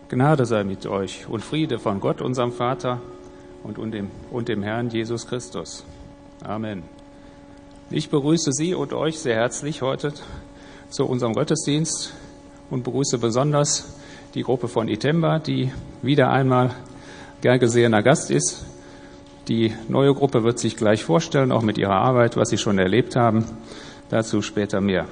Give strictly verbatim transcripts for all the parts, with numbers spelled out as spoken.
Gnade sei mit euch und Friede von Gott, unserem Vater und, und, dem, und dem Herrn Jesus Christus. Amen. Ich begrüße Sie und euch sehr herzlich heute zu unserem Gottesdienst und begrüße besonders die Gruppe von Itemba, die wieder einmal gern gesehener Gast ist. Die neue Gruppe wird sich gleich vorstellen, auch mit ihrer Arbeit, was sie schon erlebt haben. Dazu später mehr.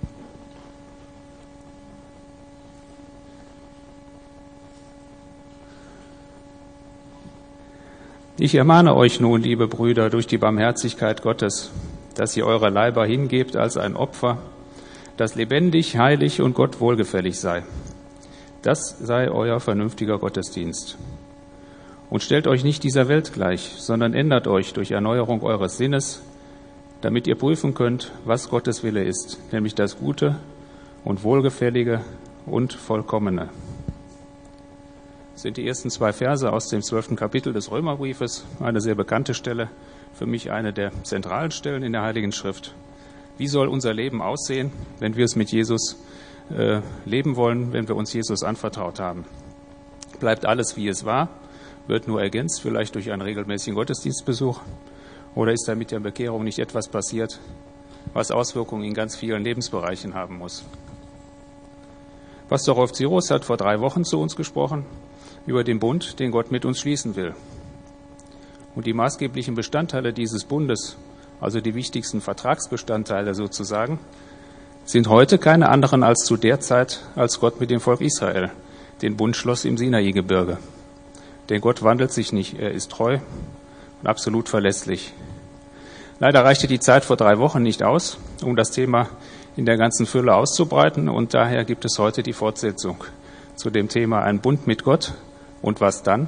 Ich ermahne euch nun, liebe Brüder, durch die Barmherzigkeit Gottes, dass ihr eure Leiber hingebt als ein Opfer, das lebendig, heilig und Gott wohlgefällig sei. Das sei euer vernünftiger Gottesdienst. Und stellt euch nicht dieser Welt gleich, sondern ändert euch durch Erneuerung eures Sinnes, damit ihr prüfen könnt, was Gottes Wille ist, nämlich das Gute und Wohlgefällige und Vollkommene. Das sind die ersten zwei Verse aus dem zwölften Kapitel des Römerbriefes, eine sehr bekannte Stelle, für mich eine der zentralen Stellen in der Heiligen Schrift. Wie soll unser Leben aussehen, wenn wir es mit Jesus äh, leben wollen, wenn wir uns Jesus anvertraut haben? Bleibt alles, wie es war, wird nur ergänzt, vielleicht durch einen regelmäßigen Gottesdienstbesuch, oder ist da mit der Bekehrung nicht etwas passiert, was Auswirkungen in ganz vielen Lebensbereichen haben muss? Pastor Rolf Zieros hat vor drei Wochen zu uns gesprochen über den Bund, den Gott mit uns schließen will. Und die maßgeblichen Bestandteile dieses Bundes, also die wichtigsten Vertragsbestandteile sozusagen, sind heute keine anderen als zu der Zeit, als Gott mit dem Volk Israel den Bund schloss im Sinai-Gebirge. Denn Gott wandelt sich nicht, er ist treu und absolut verlässlich. Leider reichte die Zeit vor drei Wochen nicht aus, um das Thema in der ganzen Fülle auszubreiten, und daher gibt es heute die Fortsetzung zu dem Thema ein Bund mit Gott. Und was dann?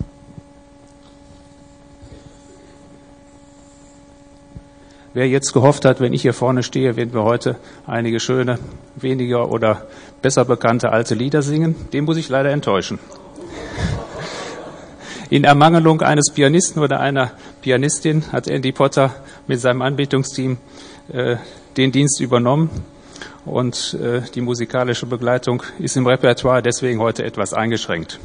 Wer jetzt gehofft hat, wenn ich hier vorne stehe, werden wir heute einige schöne, weniger oder besser bekannte alte Lieder singen, den muss ich leider enttäuschen. In Ermangelung eines Pianisten oder einer Pianistin hat Andy Potter mit seinem Anbetungsteam äh, den Dienst übernommen, und äh, die musikalische Begleitung ist im Repertoire deswegen heute etwas eingeschränkt.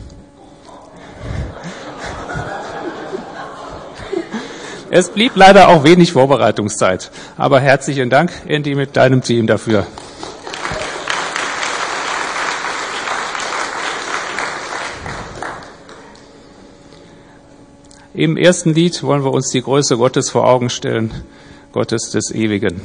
Es blieb leider auch wenig Vorbereitungszeit, aber herzlichen Dank, Andy, mit deinem Team dafür. Im ersten Lied wollen wir uns die Größe Gottes vor Augen stellen, Gottes des Ewigen.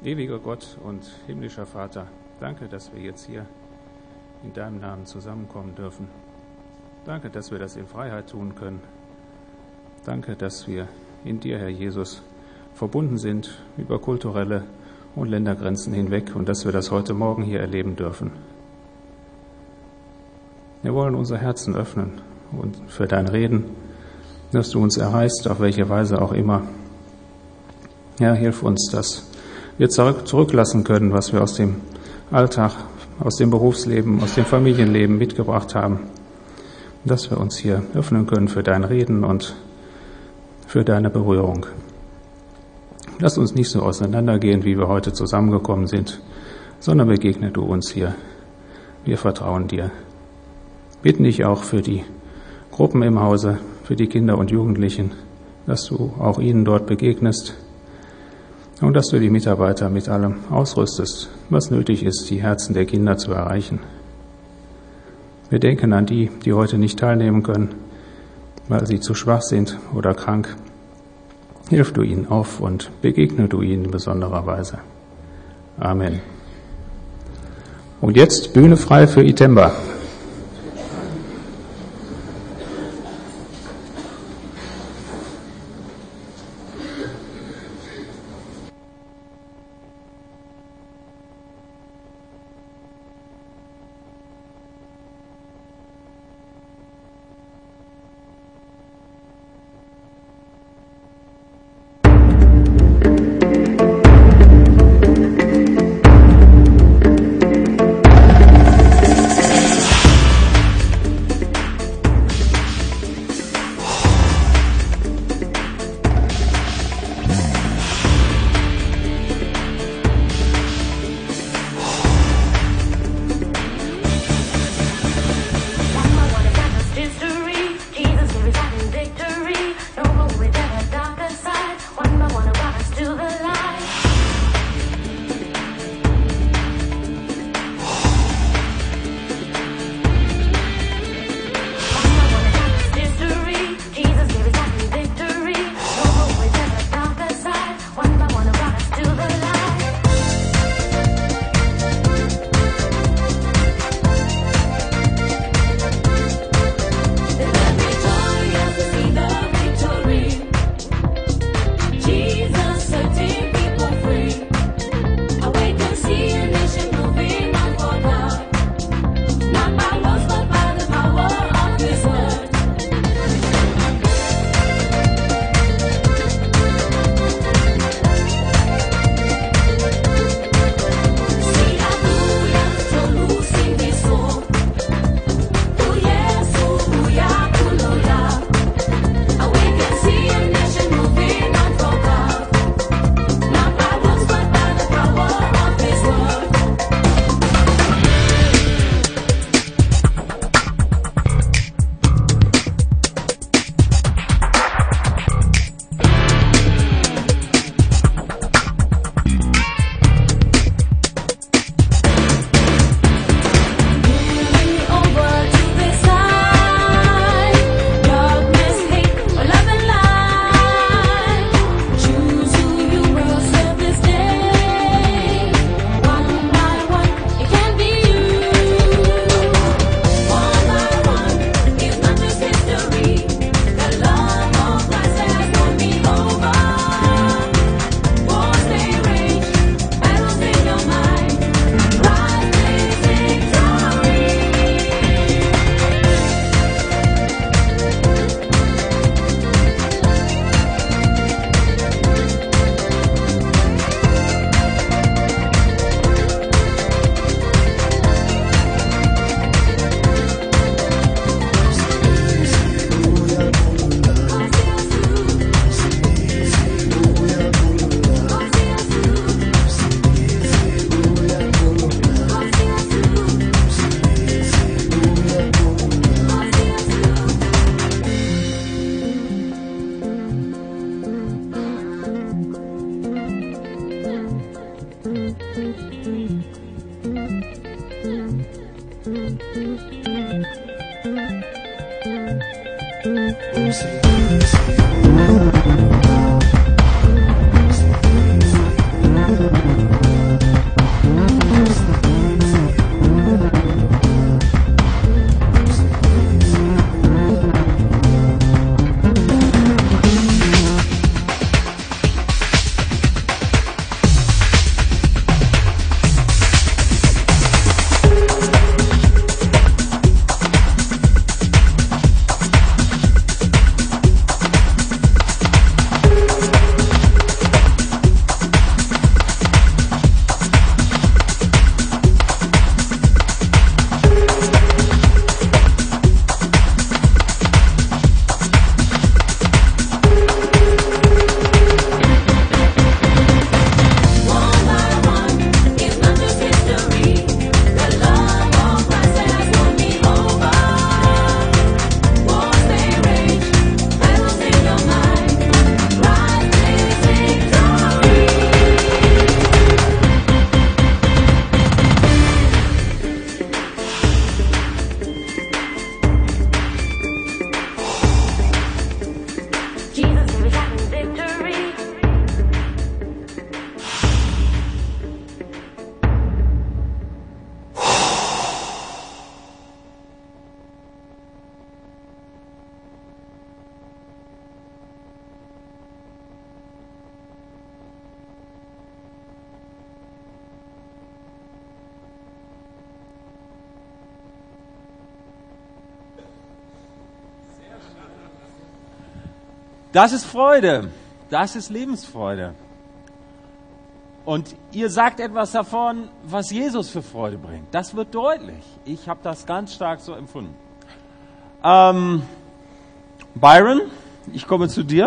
Ewiger Gott und himmlischer Vater, danke, dass wir jetzt hier in deinem Namen zusammenkommen dürfen. Danke, dass wir das in Freiheit tun können. Danke, dass wir in dir, Herr Jesus, verbunden sind über kulturelle und Ländergrenzen hinweg und dass wir das heute Morgen hier erleben dürfen. Wir wollen unser Herzen öffnen und für dein Reden, dass du uns erreichst, auf welche Weise auch immer. Herr, hilf uns, dass wir zurück, zurücklassen können, was wir aus dem Alltag, aus dem Berufsleben, aus dem Familienleben mitgebracht haben. Dass wir uns hier öffnen können für dein Reden und für deine Berührung. Lass uns nicht so auseinandergehen, wie wir heute zusammengekommen sind, sondern begegne du uns hier. Wir vertrauen dir. Bitten dich auch für die Gruppen im Hause, für die Kinder und Jugendlichen, dass du auch ihnen dort begegnest und dass du die Mitarbeiter mit allem ausrüstest, was nötig ist, die Herzen der Kinder zu erreichen. Wir denken an die, die heute nicht teilnehmen können, weil sie zu schwach sind oder krank. Hilf du ihnen auf und begegne du ihnen in besonderer Weise. Amen. Und jetzt Bühne frei für Itemba. Thank you. Das ist Freude. Das ist Lebensfreude. Und ihr sagt etwas davon, was Jesus für Freude bringt. Das wird deutlich. Ich habe das ganz stark so empfunden. Ähm, Byron, ich komme zu dir.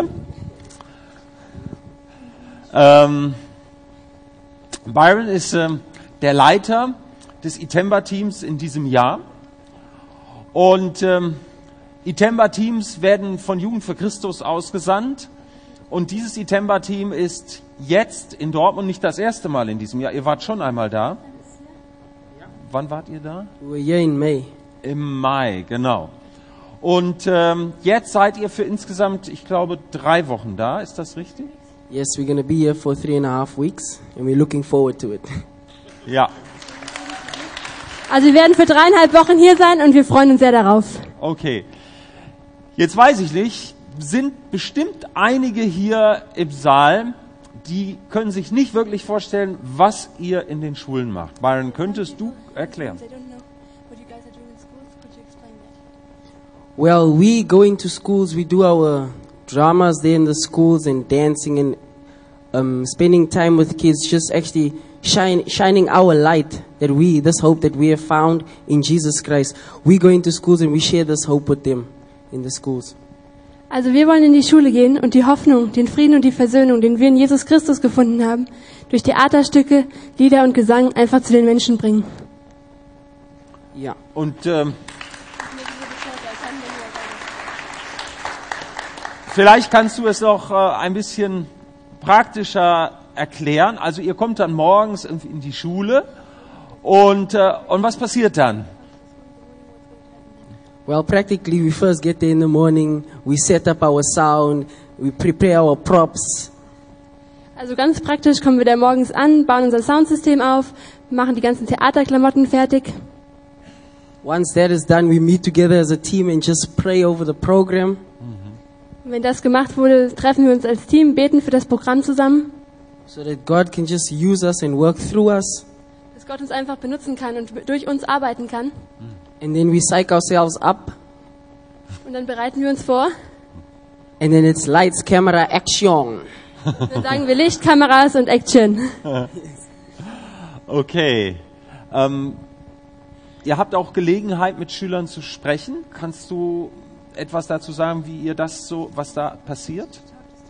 Ähm, Byron ist ähm, der Leiter des Itemba-Teams in diesem Jahr. Und ähm, Itemba-Teams werden von Jugend für Christus ausgesandt. Und dieses Itemba-Team ist jetzt in Dortmund nicht das erste Mal in diesem Jahr. Ihr wart schon einmal da. Wann wart ihr da? We were here in May. Im Mai, genau. Und ähm, jetzt seid ihr für insgesamt, ich glaube, drei Wochen da. Ist das richtig? Yes, we're going to be here for three and a half weeks, and we're looking forward to it. Ja, Also wir werden für dreieinhalb Wochen hier sein und wir freuen uns sehr darauf. okay. Jetzt weiß ich nicht, sind bestimmt einige hier im Saal, die können sich nicht wirklich vorstellen, was ihr in den Schulen macht. Byron, könntest du erklären? Well, we go into schools, we do our dramas there in the schools and dancing and um, spending time with kids, just actually shine, shining our light that we, this hope that we have found in Jesus Christ. We go into schools and we share this hope with them in the schools. Also wir wollen in die Schule gehen und die Hoffnung, den Frieden und die Versöhnung, den wir in Jesus Christus gefunden haben, durch Theaterstücke, Lieder und Gesang einfach zu den Menschen bringen. Yeah. Und ähm, vielleicht kannst du es noch äh, ein bisschen praktischer erklären. Also ihr kommt dann morgens in, in die Schule und, äh, und was passiert dann? Well, practically, we first get there in the morning, we set up our sound, we prepare our props. Also ganz praktisch kommen wir da morgens an, bauen unser Soundsystem auf, machen die ganzen Theaterklamotten fertig. Once that is done, we meet together as a team and just pray over the program. Und wenn das gemacht wurde, treffen wir uns als Team, beten für das Programm zusammen, So that God can just use us and work through us. dass Gott uns einfach benutzen kann und durch uns arbeiten kann. And then we psych ourselves up. Und dann bereiten wir uns vor. And then it's lights, camera, action. Dann sagen wir Licht, Kameras und Action. Okay. Ähm, ihr habt auch Gelegenheit, mit Schülern zu sprechen. Kannst du etwas dazu sagen, wie ihr das so, was da passiert?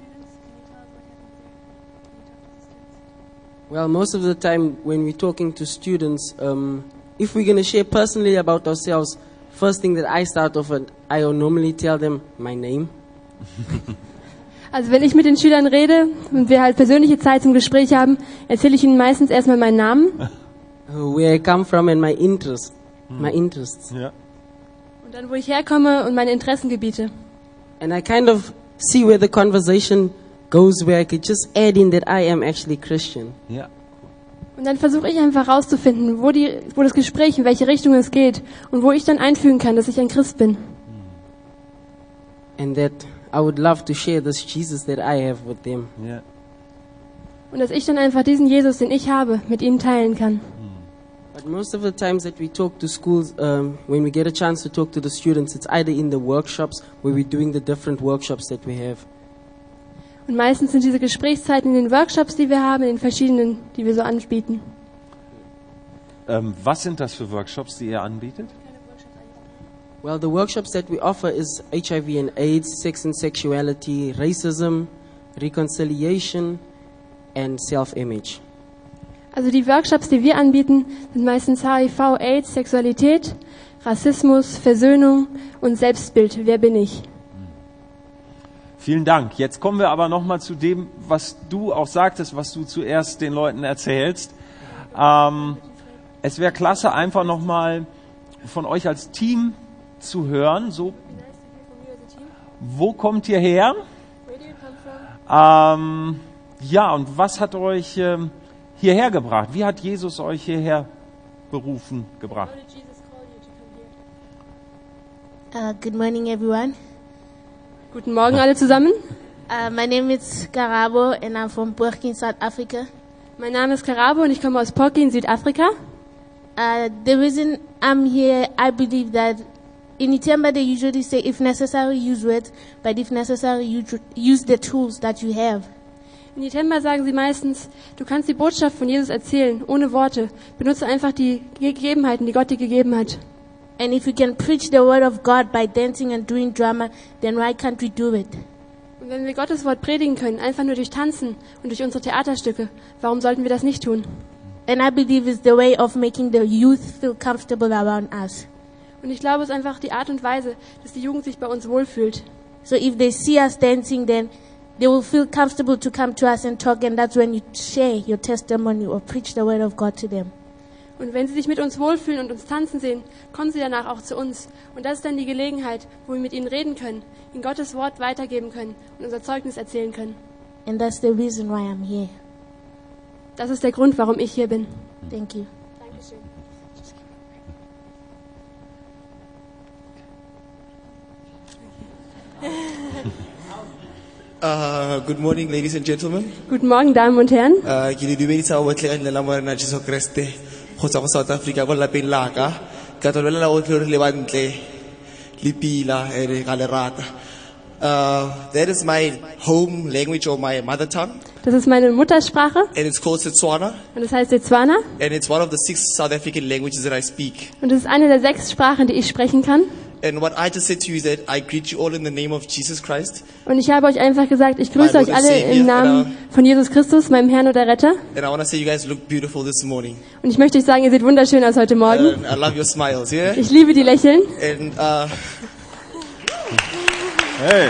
Well, most of the time when we're talking to students, um, if we're going to share personally about ourselves, first thing that I start off with, I normally tell them my name. Also wenn ich mit den Schülern rede und wir halt persönliche Zeit zum Gespräch haben, erzähle ich ihnen meistens erstmal meinen Namen uh, Where I come from and my interests. My interests. Ja. und dann wo ich herkomme und meine Interessengebiete. And I kind of see where the conversation goes, where I could just add in that I am actually Christian. Ja. Und dann versuche ich einfach rauszufinden, wo, die, wo das Gespräch, in welche Richtung es geht und wo ich dann einfügen kann, dass ich ein Christ bin. And that I would love to share this Jesus that I have with them. Ja. Und dass ich dann einfach diesen Jesus, den ich habe, mit ihnen teilen kann. But most of the times that we talk to schools, um, when we get a chance to talk to the students, it's either in the workshops where we're doing the different workshops that we have. Und meistens sind diese Gesprächszeiten in den Workshops, die wir haben, in den verschiedenen, die wir so anbieten. Ähm, was sind das für Workshops, die ihr anbietet? Well, the workshops that we offer is H I V and AIDS, sex and sexuality, racism, reconciliation, and self-image. Also die Workshops, die wir anbieten, sind meistens H I V, AIDS, Sexualität, Rassismus, Versöhnung und Selbstbild. Wer bin ich? Vielen Dank. Jetzt kommen wir aber nochmal zu dem, was du auch sagtest, was du zuerst den Leuten erzählst. Ähm, es wäre klasse, einfach nochmal von euch als Team zu hören. So, wo kommt ihr her? Ähm, ja, und was hat euch ähm, hierher gebracht? Wie hat Jesus euch hierher berufen, gebracht? Uh, good morning, everyone. Guten Morgen alle zusammen. Uh, my name is Karabo, and I'm from Burkina, South Africa. Mein Name ist Karabo und ich komme aus Porky in Südafrika. Uh, the reason I'm here, I believe that in Itemba they usually say, if necessary, use words, but if necessary, use, use the tools that you have. In Itemba sagen sie meistens, du kannst die Botschaft von Jesus erzählen, ohne Worte. Benutze einfach die Gegebenheiten, die Gott dir gegeben hat. And if you can preach the word of God by dancing and doing drama, then why can't we do it? Und wenn wir Gottes Wort predigen können, einfach nur durch Tanzen und durch unsere Theaterstücke, warum sollten wir das nicht tun? And I believe it's the way of making the youth feel comfortable around us. Und ich glaube, es ist einfach die Art und Weise, dass die Jugend sich bei uns wohlfühlt. So if they see us dancing, then they will feel comfortable to come to us and talk, and that's when you share your testimony or preach the word of God to them. Und wenn sie sich mit uns wohlfühlen und uns tanzen sehen, kommen sie danach auch zu uns. Und das ist dann die Gelegenheit, wo wir mit ihnen reden können, ihnen Gottes Wort weitergeben können und unser Zeugnis erzählen können. And that's the reason why I'm here. Das ist der Grund, warum ich hier bin. Thank you. Dankeschön. Uh, good morning, ladies and gentlemen. Guten Morgen, Damen und Herren. Uh, ke le dumedisa otlhe ka leina la Morena Jesu Kriste go tswa go South Africa go lapeng la ka. Ka tlolela otlhe re le bantle le pila ere ka le rata. Uh, that is my home language or my mother tongue, Das ist meine Muttersprache and it's called Setswana, und das heißt Setswana. and it's one of the six South African languages that I speak. Und das ist eine der sechs Sprachen, die ich sprechen kann. And what I just said to you is that I greet you all in the name of Jesus Christ, Und ich habe euch einfach gesagt, ich grüße My euch Lord and alle Savior, im Namen von Jesus Christus, meinem Herrn und der Retter. and I want to say you guys look beautiful this morning. Und ich möchte euch sagen, ihr seht wunderschön aus heute Morgen. And I love your smiles, yeah? Ich liebe die Lächeln. And uh, Hey.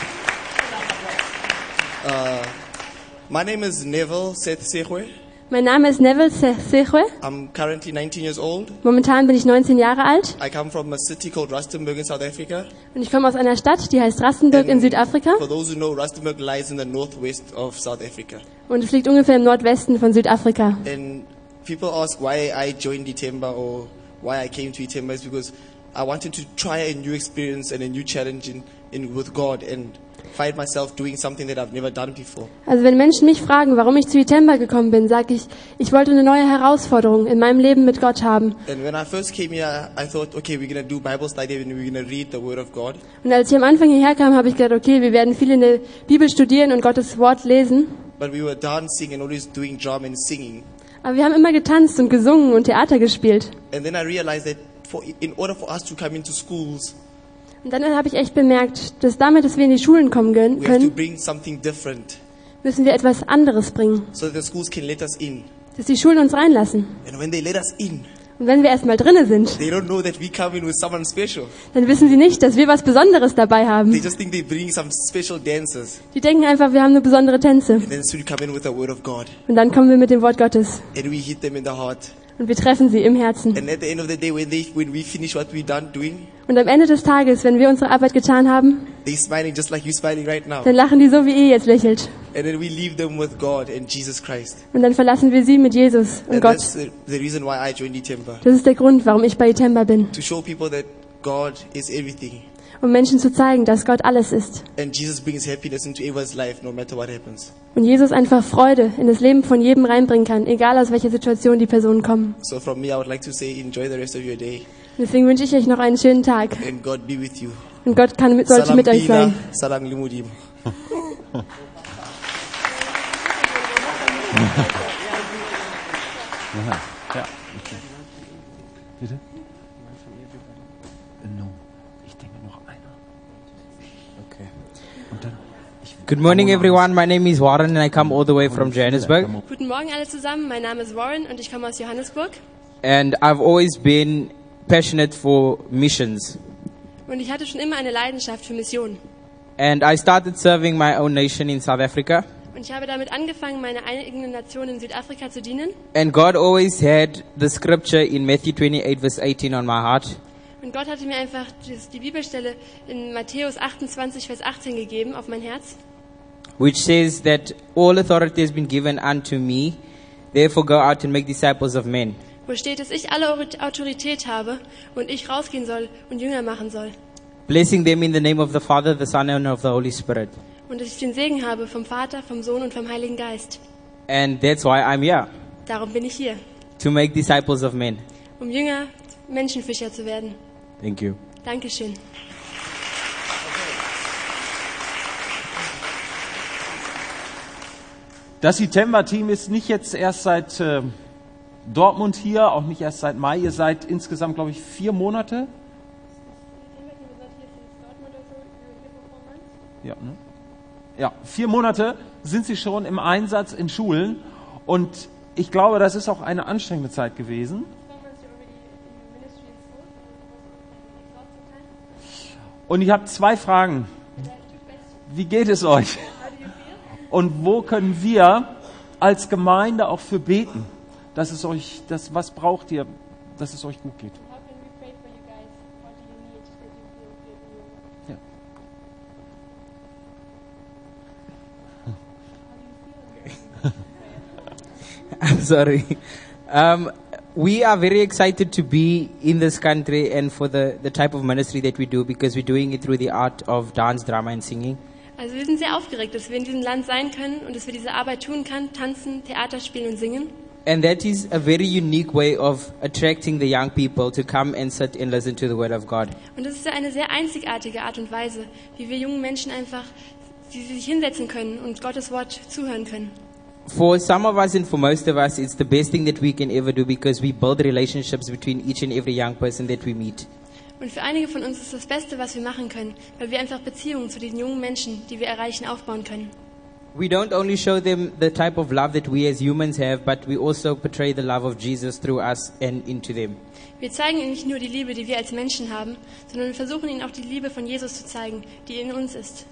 my name is Neville Seth Sehwe. Mein Name ist Neville Se- Sehwe. I'm currently nineteen years old. Momentan bin ich neunzehn Jahre alt I come from a city called Rustenburg in South Africa. und ich komme aus einer Stadt, die heißt Rustenburg in And Südafrika. For those who know, Rustenburg lies in the northwest of South Africa. Und es liegt ungefähr im Nordwesten von Südafrika. And people ask why I joined Itemba or why I came to Itemba is because I wanted to try a new experience and a new challenge in, in with God and find myself doing something that I've never done before. Also wenn Menschen mich fragen, warum ich zu Itemba gekommen bin, sage ich, ich wollte eine neue Herausforderung in meinem Leben mit Gott haben. And when I first came here, I thought, okay, we're going to do Bible study and we're going to read the Word of God. Und als ich am Anfang hierher kam, habe ich gedacht, okay, wir werden viel in der Bibel studieren und Gottes Wort lesen. But we were dancing and always doing drum and singing. Aber wir haben immer getanzt und gesungen und Theater gespielt. And then I realized that for, in order for us to come into schools, Und dann habe ich echt bemerkt, dass damit, dass wir in die Schulen kommen gön- we have to können, bring something different müssen wir etwas anderes bringen, so that the schools can let us in. dass die Schulen uns reinlassen. And when they let us in, Und wenn wir erstmal drinnen sind, they don't know that we come in with someone special. dann wissen sie nicht, dass wir was Besonderes dabei They haben. just think they bring some special dancers. Die denken einfach, wir haben eine besondere Tänze. And then soon we come in with the Word of God. Und dann kommen wir mit dem Wort Gottes And we hit them in the heart. und wir treffen sie im Herzen. And at the end of the day, when, they, when we finish what we done doing, Und am Ende des Tages, wenn wir unsere Arbeit getan haben, they're smiling just like you're smiling right now. dann lachen die so, wie ihr jetzt lächelt. And then we leave them with God and Jesus Christ. Und dann verlassen wir sie mit Jesus und And Gott. that's the, the reason why I joined Itemba. Das ist der Grund, warum ich bei Itemba bin. To show people that God is everything. Um Menschen zu zeigen, dass Gott alles ist. And Jesus brings happiness into everyone's life, no matter what happens. Und Jesus einfach Freude in das Leben von jedem reinbringen kann, egal aus welcher Situation die Personen kommen. So from me, I would like to say, enjoy the rest of your day. Und deswegen wünsche ich euch noch einen schönen Tag. And God be with you. Und Gott kann, mit- sollte mit euch Pila, sein. Salam Limudim. Ja. Bitte? No. Ich denke noch einer. Okay. Und dann, Good morning, everyone. My name is Warren, and I come all the way from Johannesburg. Guten Morgen alle zusammen, mein Name ist Warren und ich komme aus Johannesburg. And I've always been passionate for missions. Und ich hatte schon immer eine Leidenschaft für Missionen. And I started serving my own nation in South Africa. Und ich habe damit angefangen, meine eigene Nation in Südafrika zu dienen. And God always had the scripture in Matthew twenty-eight, verse eighteen on my heart. Und Gott hatte mir einfach die Bibelstelle in Matthäus achtundzwanzig, Vers achtzehn gegeben auf mein Herz. Which says that all authority has been given unto me. Therefore go out and make disciples of men. Wo steht, dass ich alle Autorität habe und ich rausgehen soll und Jünger machen soll. Blessing them in the name of the Father, the Son, and of the Holy Spirit. Und dass ich den Segen habe vom Vater, vom Sohn und vom Heiligen Geist. And that's why I'm here, Darum bin ich hier, to make disciples of men. um Jünger, Menschenfischer zu werden. Thank you. Dankeschön. Das Itemba-Team ist nicht jetzt erst seit äh, Dortmund hier, auch nicht erst seit Mai. Ihr seid insgesamt, glaube ich, vier Monate. Ja, ne? Ja, vier Monate sind sie schon im Einsatz in Schulen. Und ich glaube, das ist auch eine anstrengende Zeit gewesen. Und ich habe zwei Fragen. Wie geht es euch? Und wo können wir als Gemeinde auch für beten, dass es euch, das, was braucht ihr, dass es euch gut geht? Ja. I'm sorry. Um, we are very excited to be in this country and for the, the type of ministry that we do because we're doing it through the art of dance, drama and singing. Also wir sind sehr aufgeregt, dass wir in diesem Land sein können und dass wir diese Arbeit tun können, tanzen, Theater spielen und singen. And that is a very unique way of attracting the young people to come and sit and listen to the word of God. Und das ist ja eine sehr einzigartige Art und Weise, wie wir jungen Menschen einfach, die sich hinsetzen können und Gottes Wort zuhören können. For some of us and for most of us, it's the best thing that we can ever do because we build relationships between each and every young person that we meet. Und für einige von uns ist das Beste, was wir machen können, weil wir einfach Beziehungen zu den jungen Menschen, die wir erreichen, aufbauen können. We don't only show them the type of love that we as humans have, but we also portray the love of Jesus through us and into them. Wir zeigen ihnen nicht nur die Liebe, die wir als Menschen haben, sondern wir versuchen ihnen auch die Liebe von Jesus zu zeigen, die in uns ist.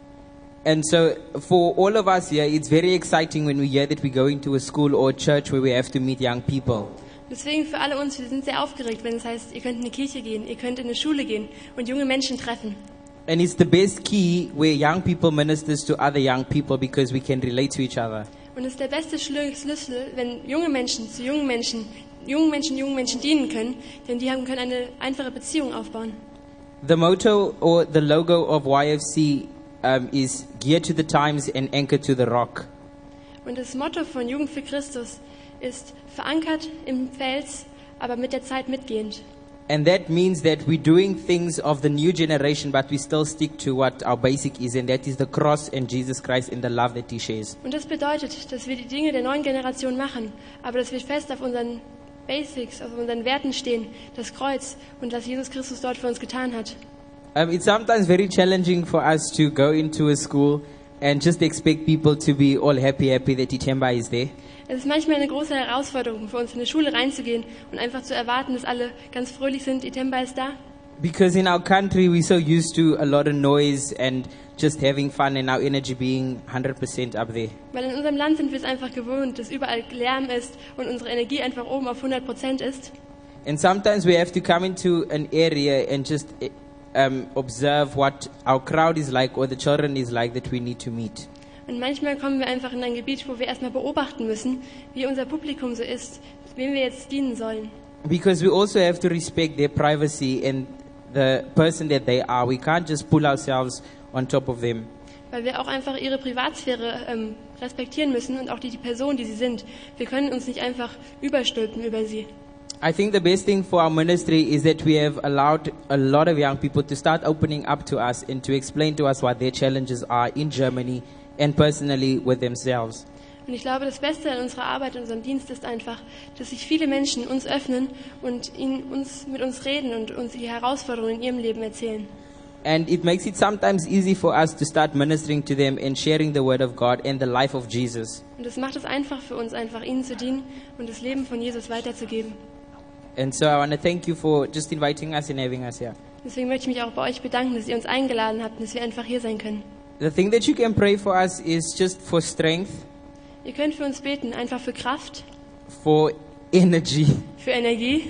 And so for all of us here, it's very exciting when we hear that we're going to a school or a church where we have to meet young people. Deswegen für alle uns, wir sind sehr aufgeregt, wenn es heißt, ihr könnt in eine Kirche gehen, ihr könnt in eine Schule gehen und junge Menschen treffen. And it's the best key where young people ministers to other young people because we can relate to each other. Und es ist der beste Schlüssel, wenn junge Menschen zu jungen Menschen, jungen Menschen, jungen Menschen dienen können, denn die haben, können eine einfache Beziehung aufbauen. The motto or the logo of Y F C um, is geared to the times and anchored to the rock. Und das Motto von Jugend für Christus ist verankert im Fels, aber mit der Zeit mitgehend. And that means that we're doing things of the new generation, but we still stick to what our basic is, and that is the cross and Jesus Christ and the love that He shares. Und das bedeutet, dass wir die Dinge der neuen Generation machen, aber dass wir fest auf unseren Basics, auf unseren Werten stehen, das Kreuz und was Jesus Christus dort für uns getan hat. Um, it's sometimes very challenging for us to go into a school and just expect people to be all happy, happy that Itemba is there. Es ist manchmal eine große Herausforderung für uns, in eine Schule reinzugehen und einfach zu erwarten, dass alle ganz fröhlich sind, Itemba ist da. Because in our country we're so used to a lot of noise and just having fun and our energy being one hundred percent up there. Weil in unserem Land sind wir es einfach gewohnt, dass überall Lärm ist und unsere Energie einfach oben auf hundert Prozent ist. And sometimes we have to come into an area and just um, observe what our crowd is like or the children is like that we need to meet. Und manchmal kommen wir einfach in ein Gebiet, wo wir erstmal beobachten müssen, wie unser Publikum so ist, wem wir jetzt dienen sollen. Because we also have to respect their privacy and the person that they are. We can't just pull ourselves on top of them. Weil wir auch einfach ihre Privatsphäre ähm, respektieren müssen und auch die, die Person, die sie sind. Wir können uns nicht einfach überstülpen über sie. I think the best thing for our ministry is that we have allowed a lot of young people to start opening up to us and to explain to us what their challenges are in Germany and personally with themselves. Und ich glaube, das Beste an unserer Arbeit, in unserem Dienst ist einfach, dass sich viele Menschen uns öffnen und ihnen, uns, mit uns reden und uns die Herausforderungen in ihrem Leben erzählen. And it makes it sometimes easy for us to start ministering to them and sharing the word of God and the life of Jesus. Und das macht es einfach für uns, einfach ihnen zu dienen und das Leben von Jesus weiterzugeben. And so I want to thank you for just inviting us and having us here. Deswegen möchte ich mich auch bei euch bedanken, dass ihr uns eingeladen habt und dass wir einfach hier sein können. The thing that you can pray for us is just for strength, Ihr könnt für uns beten, einfach für Kraft, for energy, für Energie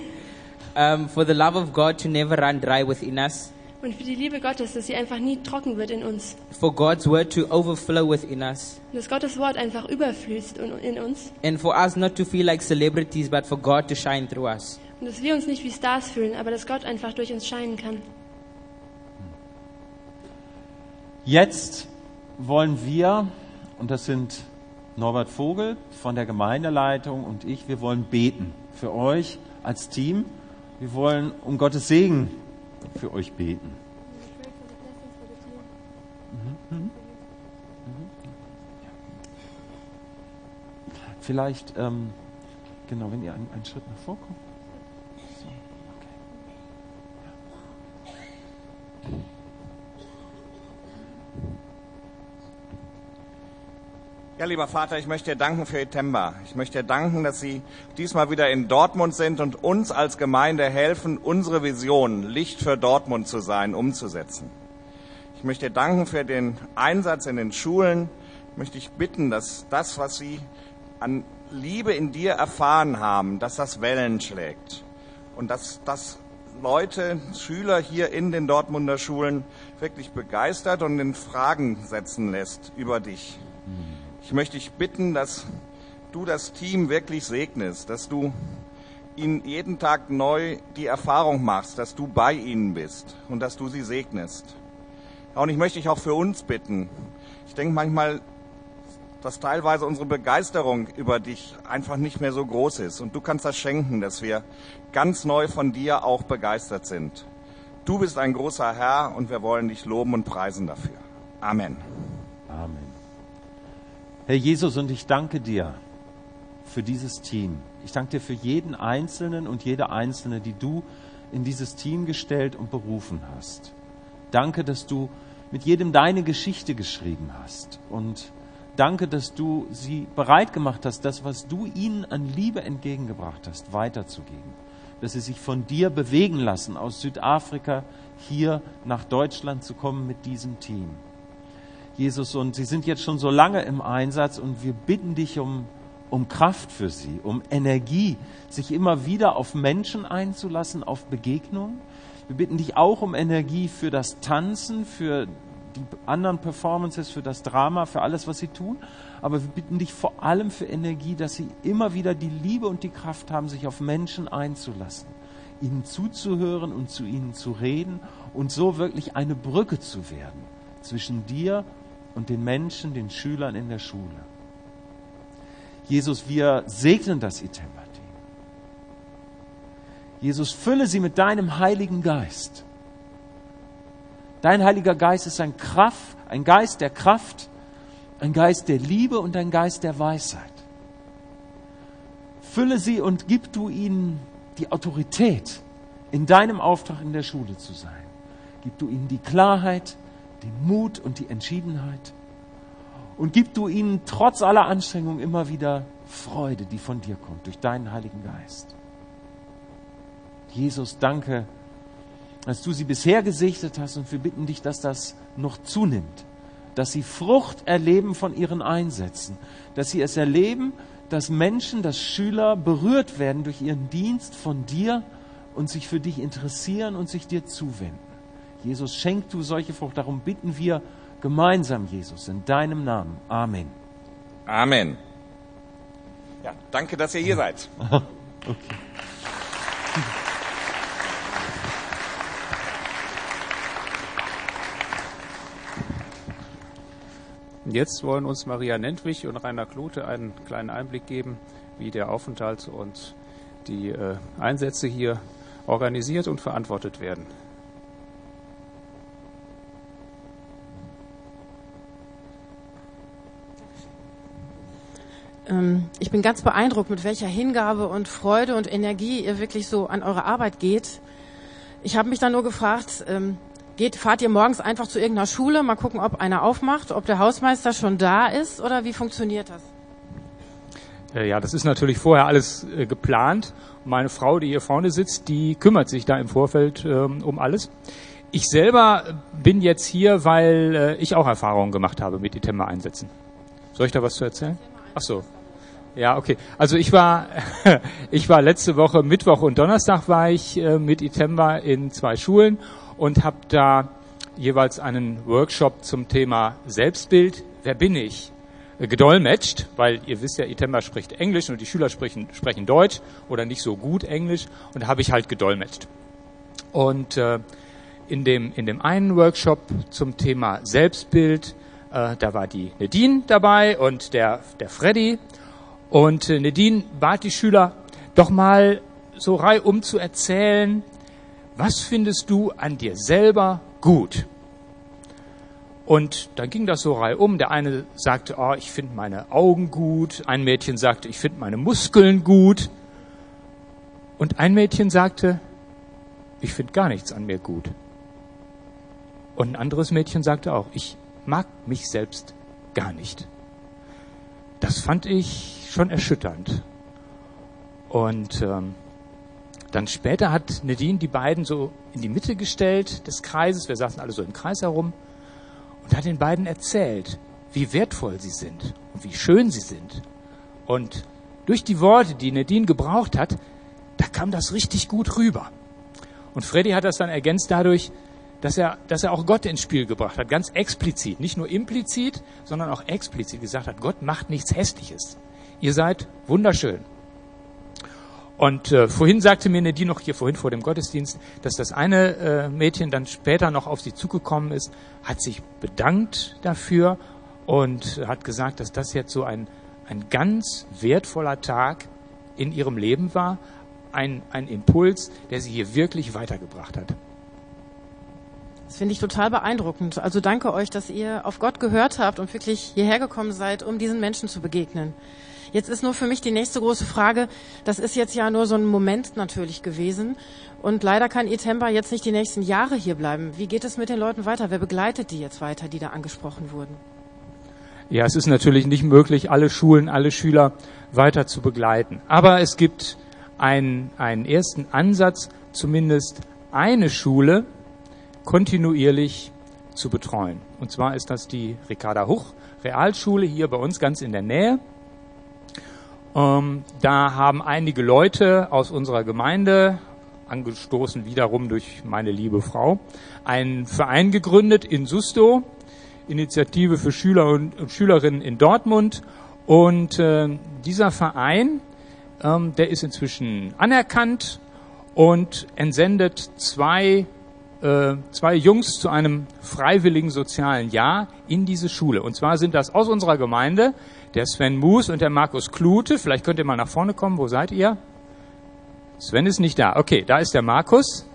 um, for the love of God to never run dry within us, und für die Liebe Gottes, dass sie einfach nie trocken wird in uns. for God's word to overflow within us, Und dass Gottes Wort einfach überfließt in uns. and for us not to feel like celebrities, but for God to shine through us. Und dass wir uns nicht wie Stars fühlen, aber dass Gott einfach durch uns scheinen kann. Jetzt wollen wir, und das sind Norbert Vogel von der Gemeindeleitung und ich, wir wollen beten für euch als Team. Wir wollen um Gottes Segen für euch beten. Mhm. Mhm. Vielleicht, ähm, genau, wenn ihr einen, einen Schritt nach vorkommt. So, okay. Ja, lieber Vater, ich möchte dir danken für Itemba. Ich möchte dir danken, dass Sie diesmal wieder in Dortmund sind und uns als Gemeinde helfen, unsere Vision, Licht für Dortmund zu sein, umzusetzen. Ich möchte dir danken für den Einsatz in den Schulen. Ich möchte dich bitten, dass das, was Sie an Liebe in dir erfahren haben, dass das Wellen schlägt und dass das Leute, Schüler hier in den Dortmunder Schulen wirklich begeistert und in Fragen setzen lässt über dich. Ich möchte dich bitten, dass du das Team wirklich segnest, dass du ihnen jeden Tag neu die Erfahrung machst, dass du bei ihnen bist und dass du sie segnest. Und ich möchte dich auch für uns bitten. Ich denke manchmal, dass teilweise unsere Begeisterung über dich einfach nicht mehr so groß ist. Und du kannst das schenken, dass wir ganz neu von dir auch begeistert sind. Du bist ein großer Herr und wir wollen dich loben und preisen dafür. Amen. Amen. Herr Jesus, und ich danke dir für dieses Team. Ich danke dir für jeden Einzelnen und jede Einzelne, die du in dieses Team gestellt und berufen hast. Danke, dass du mit jedem deine Geschichte geschrieben hast. Und danke, dass du sie bereit gemacht hast, das, was du ihnen an Liebe entgegengebracht hast, weiterzugeben. Dass sie sich von dir bewegen lassen, aus Südafrika hier nach Deutschland zu kommen mit diesem Team. Jesus, und sie sind jetzt schon so lange im Einsatz und wir bitten dich um, um Kraft für sie, um Energie, sich immer wieder auf Menschen einzulassen, auf Begegnungen. Wir bitten dich auch um Energie für das Tanzen, für die anderen Performances, für das Drama, für alles, was sie tun. Aber wir bitten dich vor allem für Energie, dass sie immer wieder die Liebe und die Kraft haben, sich auf Menschen einzulassen, ihnen zuzuhören und zu ihnen zu reden und so wirklich eine Brücke zu werden zwischen dir und den Menschen, den Schülern in der Schule. Jesus, wir segnen das Itemba-Team. Jesus, fülle sie mit deinem Heiligen Geist. Dein Heiliger Geist ist ein Kraft, ein Geist der Kraft, ein Geist der Liebe und ein Geist der Weisheit. Fülle sie und gib du ihnen die Autorität, in deinem Auftrag in der Schule zu sein. Gib du ihnen die Klarheit, den Mut und die Entschiedenheit. Und gib du ihnen trotz aller Anstrengung immer wieder Freude, die von dir kommt, durch deinen Heiligen Geist. Jesus, danke, dass du sie bisher gesichtet hast und wir bitten dich, dass das noch zunimmt, dass sie Frucht erleben von ihren Einsätzen, dass sie es erleben, dass Menschen, dass Schüler berührt werden durch ihren Dienst von dir und sich für dich interessieren und sich dir zuwenden. Jesus, schenk du solche Frucht, darum bitten wir gemeinsam, Jesus, in deinem Namen. Amen. Amen. Ja, danke, dass ihr hier seid. Okay. Jetzt wollen uns Maria Nentwich und Rainer Klute einen kleinen Einblick geben, wie der Aufenthalt und die äh, Einsätze hier organisiert und verantwortet werden. Ähm, ich bin ganz beeindruckt, mit welcher Hingabe und Freude und Energie ihr wirklich so an eure Arbeit geht. Ich habe mich dann nur gefragt, ähm, Geht, fahrt ihr morgens einfach zu irgendeiner Schule, mal gucken, ob einer aufmacht, ob der Hausmeister schon da ist oder wie funktioniert das? Ja, das ist natürlich vorher alles äh, geplant. Meine Frau, die hier vorne sitzt, die kümmert sich da im Vorfeld ähm, um alles. Ich selber bin jetzt hier, weil äh, ich auch Erfahrungen gemacht habe mit Itemba-Einsätzen. Soll ich da was zu erzählen? Ach so. Ja, okay. Also ich war, ich war letzte Woche Mittwoch und Donnerstag war ich äh, mit Itemba in zwei Schulen und habe da jeweils einen Workshop zum Thema Selbstbild. Wer bin ich? Äh, gedolmetscht, weil ihr wisst ja, Itemba spricht Englisch und die Schüler sprechen, sprechen Deutsch oder nicht so gut Englisch und da habe ich halt gedolmetscht. Und äh, in dem in dem einen Workshop zum Thema Selbstbild, äh, da war die Nadine dabei und der der Freddy. Und Nadine bat die Schüler, doch mal so reihum zu erzählen, was findest du an dir selber gut? Und dann ging das so reihum. Der eine sagte, oh, ich finde meine Augen gut. Ein Mädchen sagte, ich finde meine Muskeln gut. Und ein Mädchen sagte, ich finde gar nichts an mir gut. Und ein anderes Mädchen sagte auch, ich mag mich selbst gar nicht. Das fand ich schon erschütternd. Und ähm, dann später hat Nadine die beiden so in die Mitte gestellt des Kreises. Wir saßen alle so im Kreis herum und hat den beiden erzählt, wie wertvoll sie sind und wie schön sie sind. Und durch die Worte, die Nadine gebraucht hat, da kam das richtig gut rüber. Und Freddy hat das dann ergänzt dadurch, dass er, dass er auch Gott ins Spiel gebracht hat, ganz explizit, nicht nur implizit, sondern auch explizit gesagt hat, Gott macht nichts Hässliches. Ihr seid wunderschön. Und äh, vorhin sagte mir Nadine noch hier vorhin vor dem Gottesdienst, dass das eine äh, Mädchen dann später noch auf sie zugekommen ist, hat sich bedankt dafür und hat gesagt, dass das jetzt so ein, ein ganz wertvoller Tag in ihrem Leben war, ein, ein Impuls, der sie hier wirklich weitergebracht hat. Das finde ich total beeindruckend. Also danke euch, dass ihr auf Gott gehört habt und wirklich hierher gekommen seid, um diesen Menschen zu begegnen. Jetzt ist nur für mich die nächste große Frage, das ist jetzt ja nur so ein Moment natürlich gewesen und leider kann Itemba jetzt nicht die nächsten Jahre hier bleiben. Wie geht es mit den Leuten weiter? Wer begleitet die jetzt weiter, die da angesprochen wurden? Ja, es ist natürlich nicht möglich, alle Schulen, alle Schüler weiter zu begleiten. Aber es gibt einen, einen ersten Ansatz, zumindest eine Schule kontinuierlich zu betreuen. Und zwar ist das die Ricarda Huch Realschule hier bei uns ganz in der Nähe. Ähm, da haben einige Leute aus unserer Gemeinde, angestoßen wiederum durch meine liebe Frau, einen Verein gegründet in Susto, Initiative für Schüler und, und Schülerinnen in Dortmund. Und äh, dieser Verein, ähm, der ist inzwischen anerkannt und entsendet zwei äh, zwei Jungs zu einem freiwilligen sozialen Jahr in diese Schule. Und zwar sind das aus unserer Gemeinde der Sven Moos und der Markus Klute. Vielleicht könnt ihr mal nach vorne kommen. Wo seid ihr? Sven ist nicht da. Okay, da ist der Markus.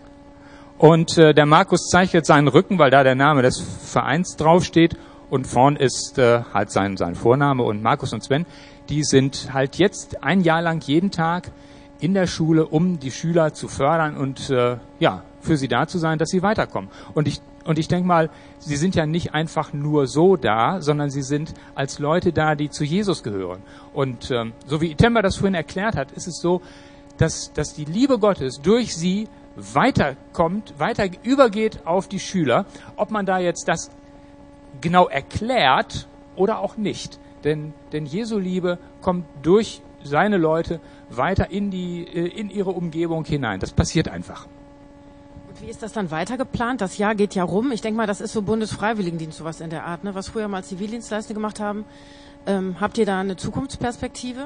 Und äh, der Markus zeigt jetzt seinen Rücken, weil da der Name des Vereins draufsteht. Und vorn ist äh, halt sein, sein Vorname. Und Markus und Sven, die sind halt jetzt ein Jahr lang jeden Tag in der Schule, um die Schüler zu fördern und äh, ja, für sie da zu sein, dass sie weiterkommen. Und ich und ich denke mal, sie sind ja nicht einfach nur so da, sondern sie sind als Leute da, die zu Jesus gehören. Und ähm, so wie Itemba das vorhin erklärt hat, ist es so, dass dass die Liebe Gottes durch sie weiterkommt, weiter übergeht auf die Schüler, ob man da jetzt das genau erklärt oder auch nicht. Denn denn Jesu Liebe kommt durch seine Leute weiter in die in ihre Umgebung hinein. Das passiert einfach. Und wie ist das dann weiter geplant? Das Jahr geht ja rum. Ich denke mal, das ist so Bundesfreiwilligendienst, sowas in der Art, ne? Was früher mal Zivildienstleister gemacht haben. Ähm, habt ihr da eine Zukunftsperspektive?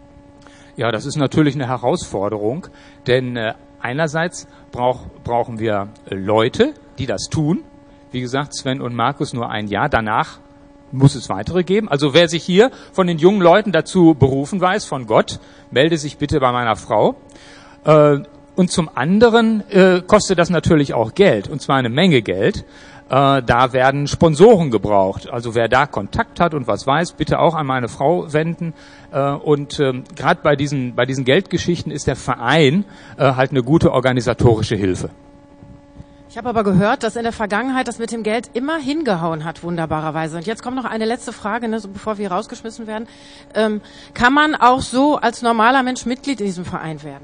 Ja, das ist natürlich eine Herausforderung, denn äh, einerseits brauch, brauchen wir äh, Leute, die das tun. Wie gesagt, Sven und Markus nur ein Jahr. Danach muss es weitere geben. Also wer sich hier von den jungen Leuten dazu berufen weiß, von Gott, melde sich bitte bei meiner Frau. Äh, und zum anderen äh, kostet das natürlich auch Geld, und zwar eine Menge Geld. Äh, da werden Sponsoren gebraucht. Also wer da Kontakt hat und was weiß, bitte auch an meine Frau wenden. Äh, und äh, gerade bei diesen, bei diesen Geldgeschichten ist der Verein äh, halt eine gute organisatorische Hilfe. Ich habe aber gehört, dass in der Vergangenheit das mit dem Geld immer hingehauen hat, wunderbarerweise. Und jetzt kommt noch eine letzte Frage, ne, so bevor wir rausgeschmissen werden. Ähm, kann man auch so als normaler Mensch Mitglied in diesem Verein werden?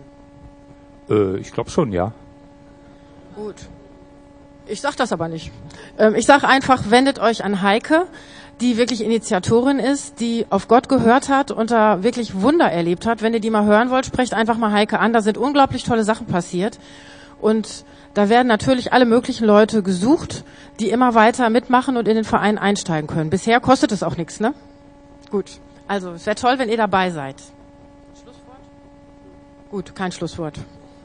Äh, ich glaube schon, ja. Gut. Ich sag das aber nicht. Ähm, ich sage einfach, wendet euch an Heike, die wirklich Initiatorin ist, die auf Gott gehört hat und da wirklich Wunder erlebt hat. Wenn ihr die mal hören wollt, sprecht einfach mal Heike an. Da sind unglaublich tolle Sachen passiert. Und da werden natürlich alle möglichen Leute gesucht, die immer weiter mitmachen und in den Verein einsteigen können. Bisher kostet es auch nichts, ne? Gut. Also, es wäre toll, wenn ihr dabei seid. Schlusswort? Gut, kein Schlusswort.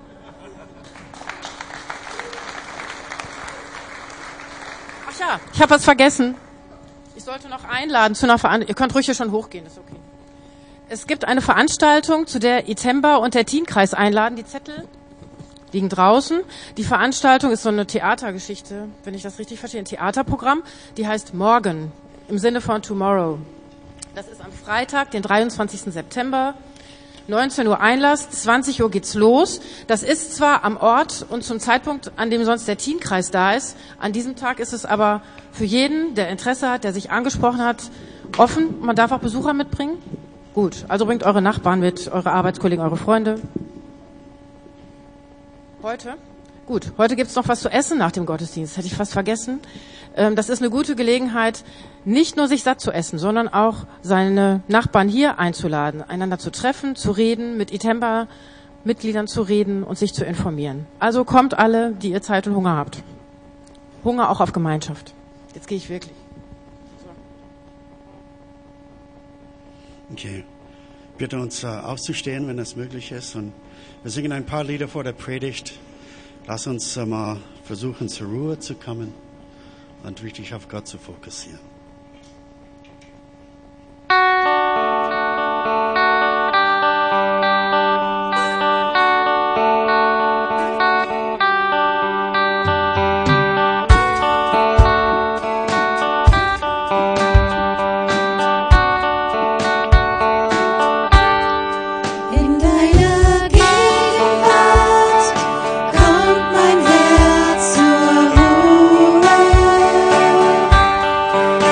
Ach ja, ich habe was vergessen. Ich sollte noch einladen zu einer Veranstaltung. Ihr könnt ruhig hier schon hochgehen, ist okay. Es gibt eine Veranstaltung, zu der Itemba und der Teamkreis einladen. Die Zettel liegen draußen. Die Veranstaltung ist so eine Theatergeschichte, wenn ich das richtig verstehe, ein Theaterprogramm. Die heißt Morgen, im Sinne von Tomorrow. Das ist am Freitag, den dreiundzwanzigsten September, neunzehn Uhr Einlass, zwanzig Uhr geht's los. Das ist zwar am Ort und zum Zeitpunkt, an dem sonst der Teenkreis da ist. An diesem Tag ist es aber für jeden, der Interesse hat, der sich angesprochen hat, offen. Man darf auch Besucher mitbringen. Gut, also bringt eure Nachbarn mit, eure Arbeitskollegen, eure Freunde. Heute? Gut, heute gibt's noch was zu essen nach dem Gottesdienst. Hätte ich fast vergessen. Das ist eine gute Gelegenheit, nicht nur sich satt zu essen, sondern auch seine Nachbarn hier einzuladen, einander zu treffen, zu reden, mit Itemba-Mitgliedern zu reden und sich zu informieren. Also kommt alle, die ihr Zeit und Hunger habt. Hunger auch auf Gemeinschaft. Jetzt gehe ich wirklich. Okay. Bitte uns äh, aufzustehen, wenn das möglich ist. Und wir singen ein paar Lieder vor der Predigt. Lass uns äh, mal versuchen, zur Ruhe zu kommen und richtig auf Gott zu fokussieren. Kommt mein Herz zur Ruhe.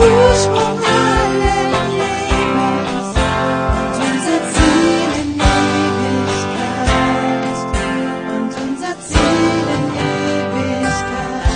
Ursprung allen Lebens und unser Ziel in Ewigkeit. Und unser Ziel in Ewigkeit.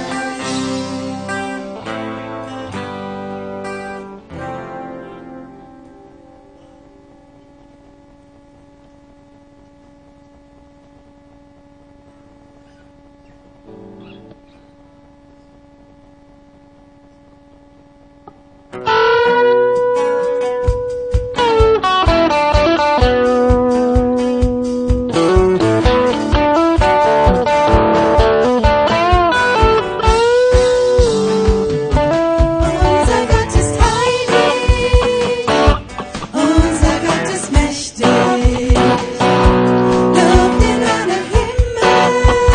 Unser Gott ist heilig, unser Gott ist mächtig. Lobt ihn an im Himmel,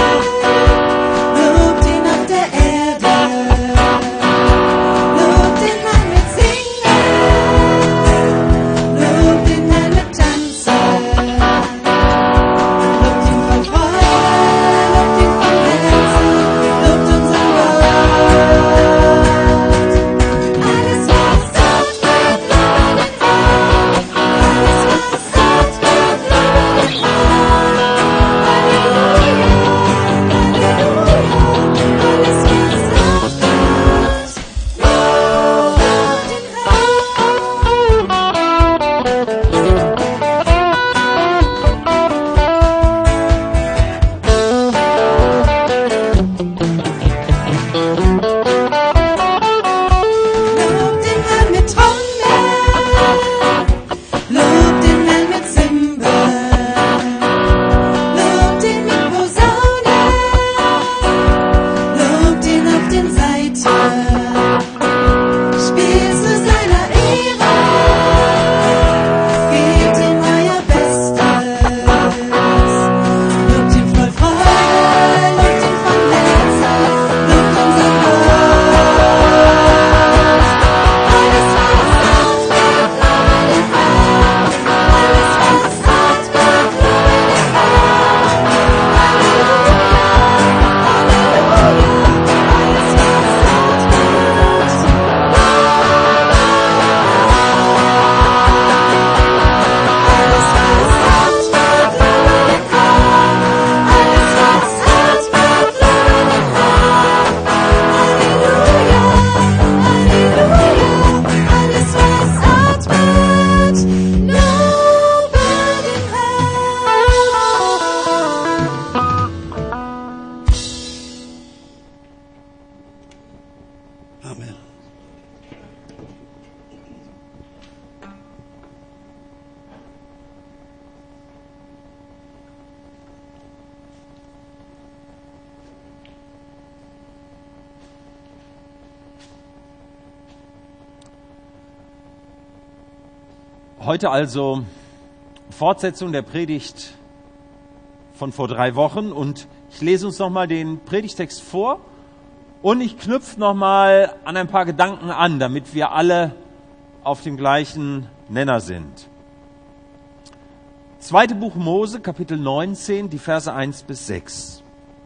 lobt ihn auf der Erde, lobt ihn an mit Singen, lobt ihn an mit Tanzen, lobt ihn von Freude, lobt ihn von Herzen, lobt unseren Gott. Alles was satt wird, lobt den Herrn. Alles was satt wird, lobt den Herrn. Halleluja, Halleluja. Alles was satt wird, lobt den Herrn mit Trommel, lobt den Herrn mit Zimbel, lobt ihn mit Posaune, lobt ihn auf den Saiten, spielt zu seiner Ehre, gebt ihm euer Bestes, lobt ihn voll Freude, lobt ihn von Herzen, lobt unseren Gott. Alles was satt wird, lobe den Herrn. Alles was satt wird, lobe den Herrn. Halleluja, Halleluja. Alles was satt wird, alles was satt wird, lobe den Herrn. Alles was satt wird, lobe den Herrn. Halleluja, Halleluja. Alles was satt wird, lobe den Herrn. Amen. Heute also Fortsetzung der Predigt von vor drei Wochen und ich lese uns nochmal den Predigtext vor und ich knüpfe nochmal an ein paar Gedanken an, damit wir alle auf dem gleichen Nenner sind. Zweite Buch Mose, Kapitel neunzehn, die Verse eins bis sechs.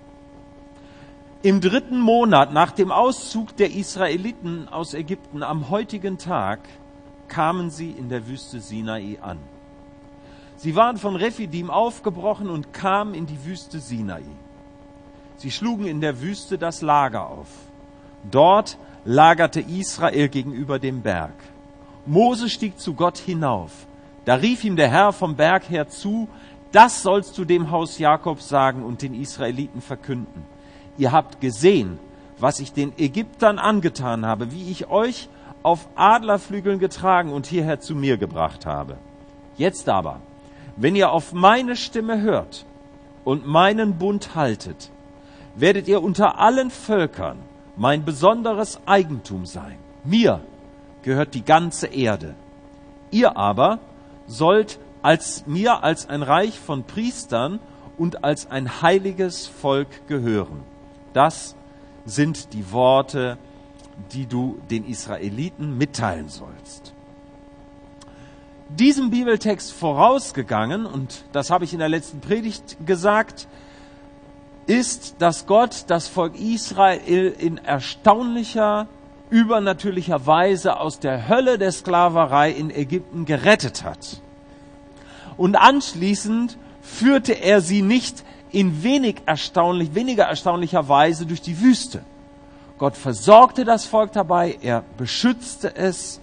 Im dritten Monat nach dem Auszug der Israeliten aus Ägypten am heutigen Tag kamen sie in der Wüste Sinai an. Sie waren von Rephidim aufgebrochen und kamen in die Wüste Sinai. Sie schlugen in der Wüste das Lager auf. Dort lagerte Israel gegenüber dem Berg. Mose stieg zu Gott hinauf. Da rief ihm der Herr vom Berg her zu: Das sollst du dem Haus Jakobs sagen und den Israeliten verkünden. Ihr habt gesehen, was ich den Ägyptern angetan habe, wie ich euch auf Adlerflügeln getragen und hierher zu mir gebracht habe. Jetzt aber, wenn ihr auf meine Stimme hört und meinen Bund haltet, werdet ihr unter allen Völkern mein besonderes Eigentum sein. Mir gehört die ganze Erde. Ihr aber sollt als mir als ein Reich von Priestern und als ein heiliges Volk gehören. Das sind die Worte, die du den Israeliten mitteilen sollst. Diesem Bibeltext vorausgegangen, und das habe ich in der letzten Predigt gesagt, ist, dass Gott das Volk Israel in erstaunlicher übernatürlicherweise aus der Hölle der Sklaverei in Ägypten gerettet hat. Und anschließend führte er sie nicht in wenig erstaunlich, weniger erstaunlicher Weise durch die Wüste. Gott versorgte das Volk dabei, er beschützte es.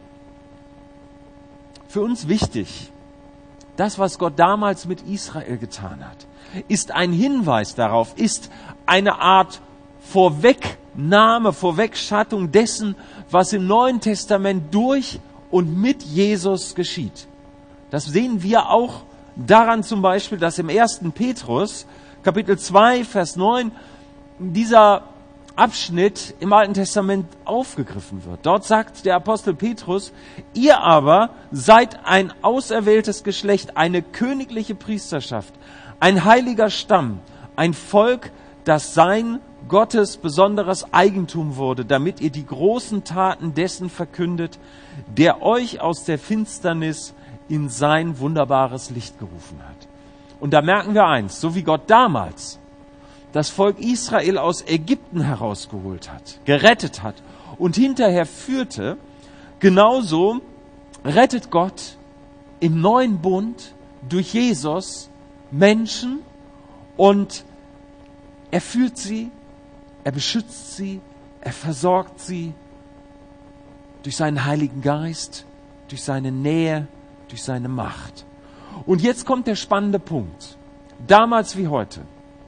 Für uns wichtig, das, was Gott damals mit Israel getan hat, ist ein Hinweis darauf, ist eine Art Vorwegnahme, Vorwegschattung dessen, was im Neuen Testament durch und mit Jesus geschieht. Das sehen wir auch daran zum Beispiel, dass im ersten Petrus, Kapitel zwei, Vers neun, dieser Abschnitt im Alten Testament aufgegriffen wird. Dort sagt der Apostel Petrus, ihr aber seid ein auserwähltes Geschlecht, eine königliche Priesterschaft, ein heiliger Stamm, ein Volk, das sein Gottes besonderes Eigentum wurde, damit ihr die großen Taten dessen verkündet, der euch aus der Finsternis in sein wunderbares Licht gerufen hat. Und da merken wir eins, so wie Gott damals das Volk Israel aus Ägypten herausgeholt hat, gerettet hat und hinterher führte, genauso rettet Gott im neuen Bund durch Jesus Menschen und er führt sie, er beschützt sie, er versorgt sie durch seinen Heiligen Geist, durch seine Nähe, durch seine Macht. Und jetzt kommt der spannende Punkt. Damals wie heute.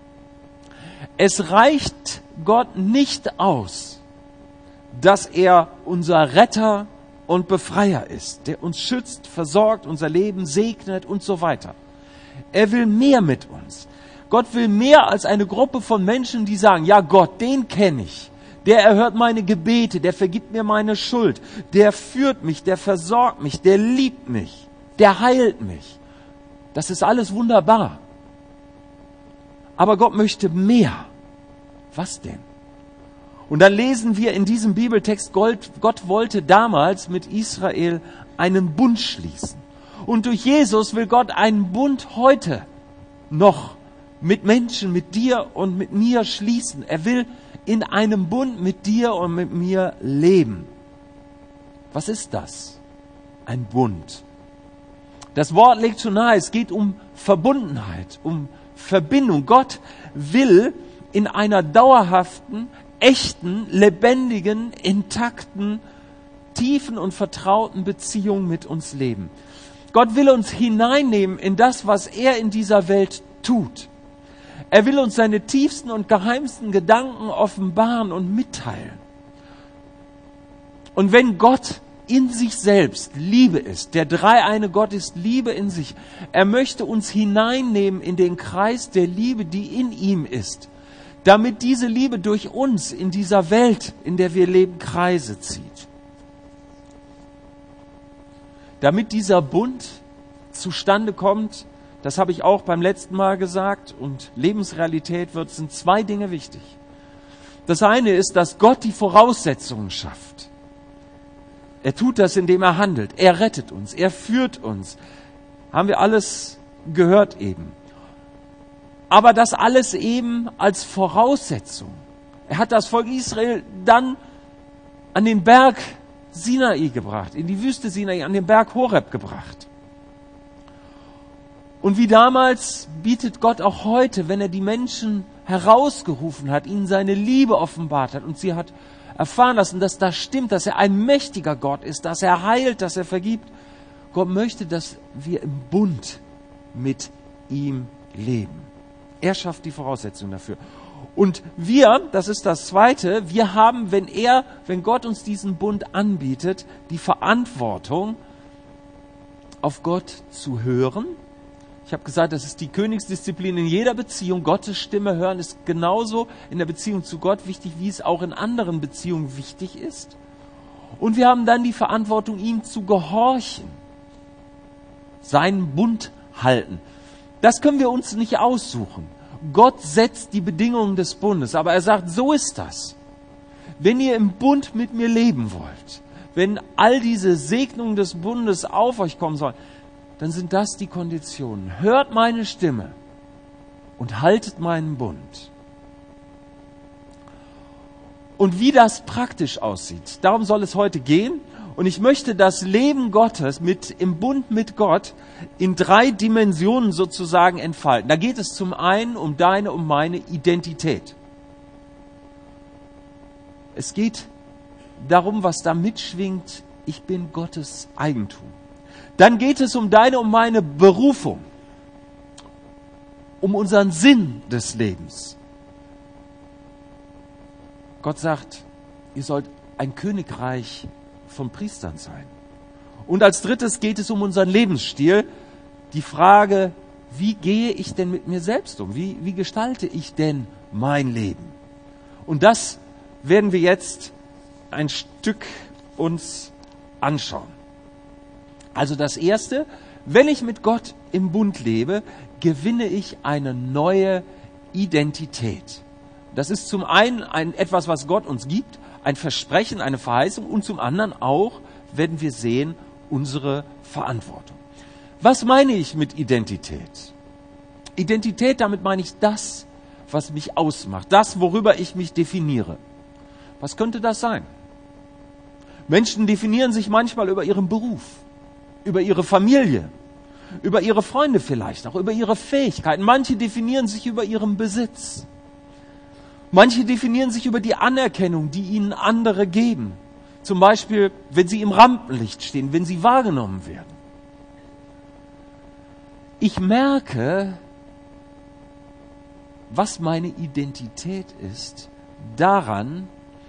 Es reicht Gott nicht aus, dass er unser Retter und Befreier ist, der uns schützt, versorgt, unser Leben segnet und so weiter. Er will mehr mit uns. Gott will mehr als eine Gruppe von Menschen, die sagen, ja Gott, den kenne ich. Der erhört meine Gebete, der vergibt mir meine Schuld, der führt mich, der versorgt mich, der liebt mich, der heilt mich. Das ist alles wunderbar. Aber Gott möchte mehr. Was denn? Und dann lesen wir in diesem Bibeltext, Gott, Gott wollte damals mit Israel einen Bund schließen. Und durch Jesus will Gott einen Bund heute noch mit Menschen, mit dir und mit mir schließen. Er will in einem Bund mit dir und mit mir leben. Was ist das? Ein Bund. Das Wort legt schon nahe, es geht um Verbundenheit, um Verbindung. Gott will in einer dauerhaften, echten, lebendigen, intakten, tiefen und vertrauten Beziehung mit uns leben. Gott will uns hineinnehmen in das, was er in dieser Welt tut. Er will uns seine tiefsten und geheimsten Gedanken offenbaren und mitteilen. Und wenn Gott in sich selbst Liebe ist, der dreieine Gott ist Liebe in sich, er möchte uns hineinnehmen in den Kreis der Liebe, die in ihm ist, damit diese Liebe durch uns in dieser Welt, in der wir leben, Kreise zieht. Damit dieser Bund zustande kommt, das habe ich auch beim letzten Mal gesagt, und Lebensrealität wird, sind zwei Dinge wichtig. Das eine ist, dass Gott die Voraussetzungen schafft. Er tut das, indem er handelt. Er rettet uns, er führt uns. Haben wir alles gehört eben. Aber das alles eben als Voraussetzung. Er hat das Volk Israel dann an den Berg Sinai gebracht, in die Wüste Sinai, an den Berg Horeb gebracht. Und wie damals bietet Gott auch heute, wenn er die Menschen herausgerufen hat, ihnen seine Liebe offenbart hat und sie hat erfahren lassen, dass das stimmt, dass er ein mächtiger Gott ist, dass er heilt, dass er vergibt. Gott möchte, dass wir im Bund mit ihm leben. Er schafft die Voraussetzungen dafür. Und wir, das ist das Zweite, wir haben, wenn er, wenn Gott uns diesen Bund anbietet, die Verantwortung, auf Gott zu hören. Ich habe gesagt, das ist die Königsdisziplin in jeder Beziehung. Gottes Stimme hören ist genauso in der Beziehung zu Gott wichtig, wie es auch in anderen Beziehungen wichtig ist. Und wir haben dann die Verantwortung, ihm zu gehorchen, seinen Bund halten. Das können wir uns nicht aussuchen. Gott setzt die Bedingungen des Bundes, aber er sagt, so ist das. Wenn ihr im Bund mit mir leben wollt, wenn all diese Segnungen des Bundes auf euch kommen sollen, dann sind das die Konditionen. Hört meine Stimme und haltet meinen Bund. und wie das praktisch aussieht. Darum soll es heute gehen. Und ich möchte das Leben Gottes mit, im Bund mit Gott in drei Dimensionen sozusagen entfalten. Da geht es zum einen um deine und meine Identität. Es geht darum, was da mitschwingt, ich bin Gottes Eigentum. Dann geht es um deine und meine Berufung, um unseren Sinn des Lebens. Gott sagt, ihr sollt ein Königreich von Priestern sein. Und als drittes geht es um unseren Lebensstil. Die Frage, wie gehe ich denn mit mir selbst um? Wie, wie gestalte ich denn mein Leben? Und das werden wir jetzt ein Stück uns anschauen. Also das Erste, wenn ich mit Gott im Bund lebe, gewinne ich eine neue Identität. Das ist zum einen ein, etwas, was Gott uns gibt, ein Versprechen, eine Verheißung und zum anderen auch, werden wir sehen, unsere Verantwortung. Was meine ich mit Identität? Identität, damit meine ich das, was mich ausmacht, das, worüber ich mich definiere. Was könnte das sein? Menschen definieren sich manchmal über ihren Beruf, über ihre Familie, über ihre Freunde vielleicht, auch über ihre Fähigkeiten. Manche definieren sich über ihren Besitz. Manche definieren sich über die Anerkennung, die ihnen andere geben. Zum Beispiel, wenn sie im Rampenlicht stehen, wenn sie wahrgenommen werden. Ich merke, was meine Identität ist, daran,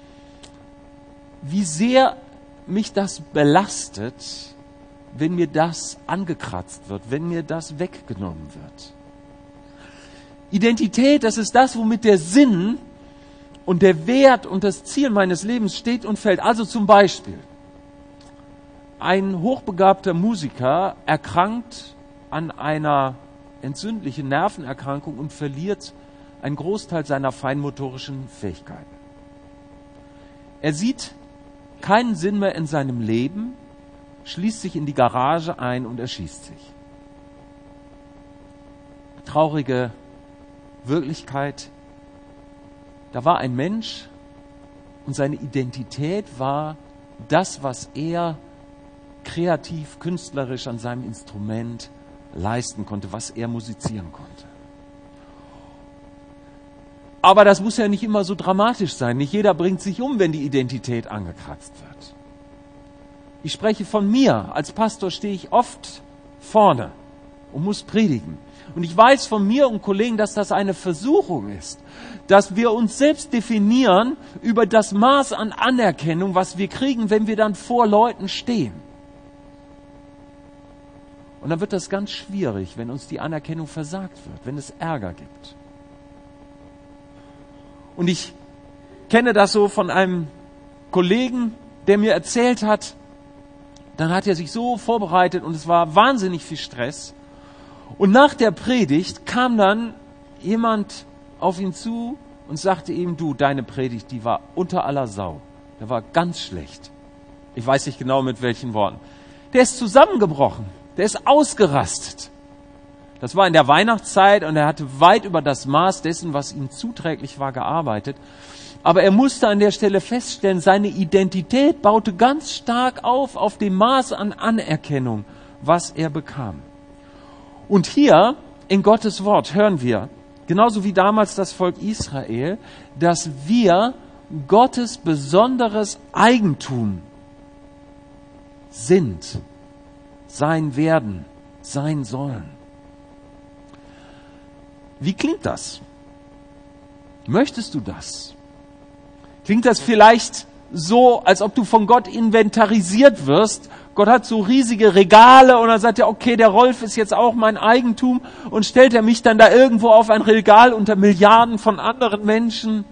wie sehr mich das belastet, wenn mir das angekratzt wird, wenn mir das weggenommen wird. Identität, das ist das, womit der Sinn und der Wert und das Ziel meines Lebens steht und fällt. Also zum Beispiel, ein hochbegabter Musiker erkrankt an einer entzündlichen Nervenerkrankung und verliert einen Großteil seiner feinmotorischen Fähigkeiten. Er sieht keinen Sinn mehr in seinem Leben, schließt sich in die Garage ein und erschießt sich. Traurige Wirklichkeit. Da war ein Mensch und seine Identität war das, was er kreativ, künstlerisch an seinem Instrument leisten konnte, was er musizieren konnte. Aber das muss ja nicht immer so dramatisch sein. Nicht jeder bringt sich um, wenn die Identität angekratzt wird. Ich spreche von mir. Als Pastor stehe ich oft vorne und muss predigen. Und ich weiß von mir und Kollegen, dass das eine Versuchung ist, dass wir uns selbst definieren über das Maß an Anerkennung, was wir kriegen, wenn wir dann vor Leuten stehen. Und dann wird das ganz schwierig, wenn uns die Anerkennung versagt wird, wenn es Ärger gibt. Und ich kenne das so von einem Kollegen, der mir erzählt hat, dann hat er sich so vorbereitet und es war wahnsinnig viel Stress. Und nach der Predigt kam dann jemand auf ihn zu und sagte ihm, du, deine Predigt, die war unter aller Sau. Der war ganz schlecht. Ich weiß nicht genau mit welchen Worten. Der ist zusammengebrochen. Der ist ausgerastet. Das war in der Weihnachtszeit und er hatte weit über das Maß dessen, was ihm zuträglich war, gearbeitet. Aber er musste an der Stelle feststellen, seine Identität baute ganz stark auf, auf dem Maß an Anerkennung, was er bekam. Und hier in Gottes Wort hören wir, genauso wie damals das Volk Israel, dass wir Gottes besonderes Eigentum sind, sein werden, sein sollen. Wie klingt das? Möchtest du das? Klingt das vielleicht so, als ob du von Gott inventarisiert wirst? Gott hat so riesige Regale und dann sagt er, okay, der Rolf ist jetzt auch mein Eigentum und stellt er mich dann da irgendwo auf ein Regal unter Milliarden von anderen Menschen?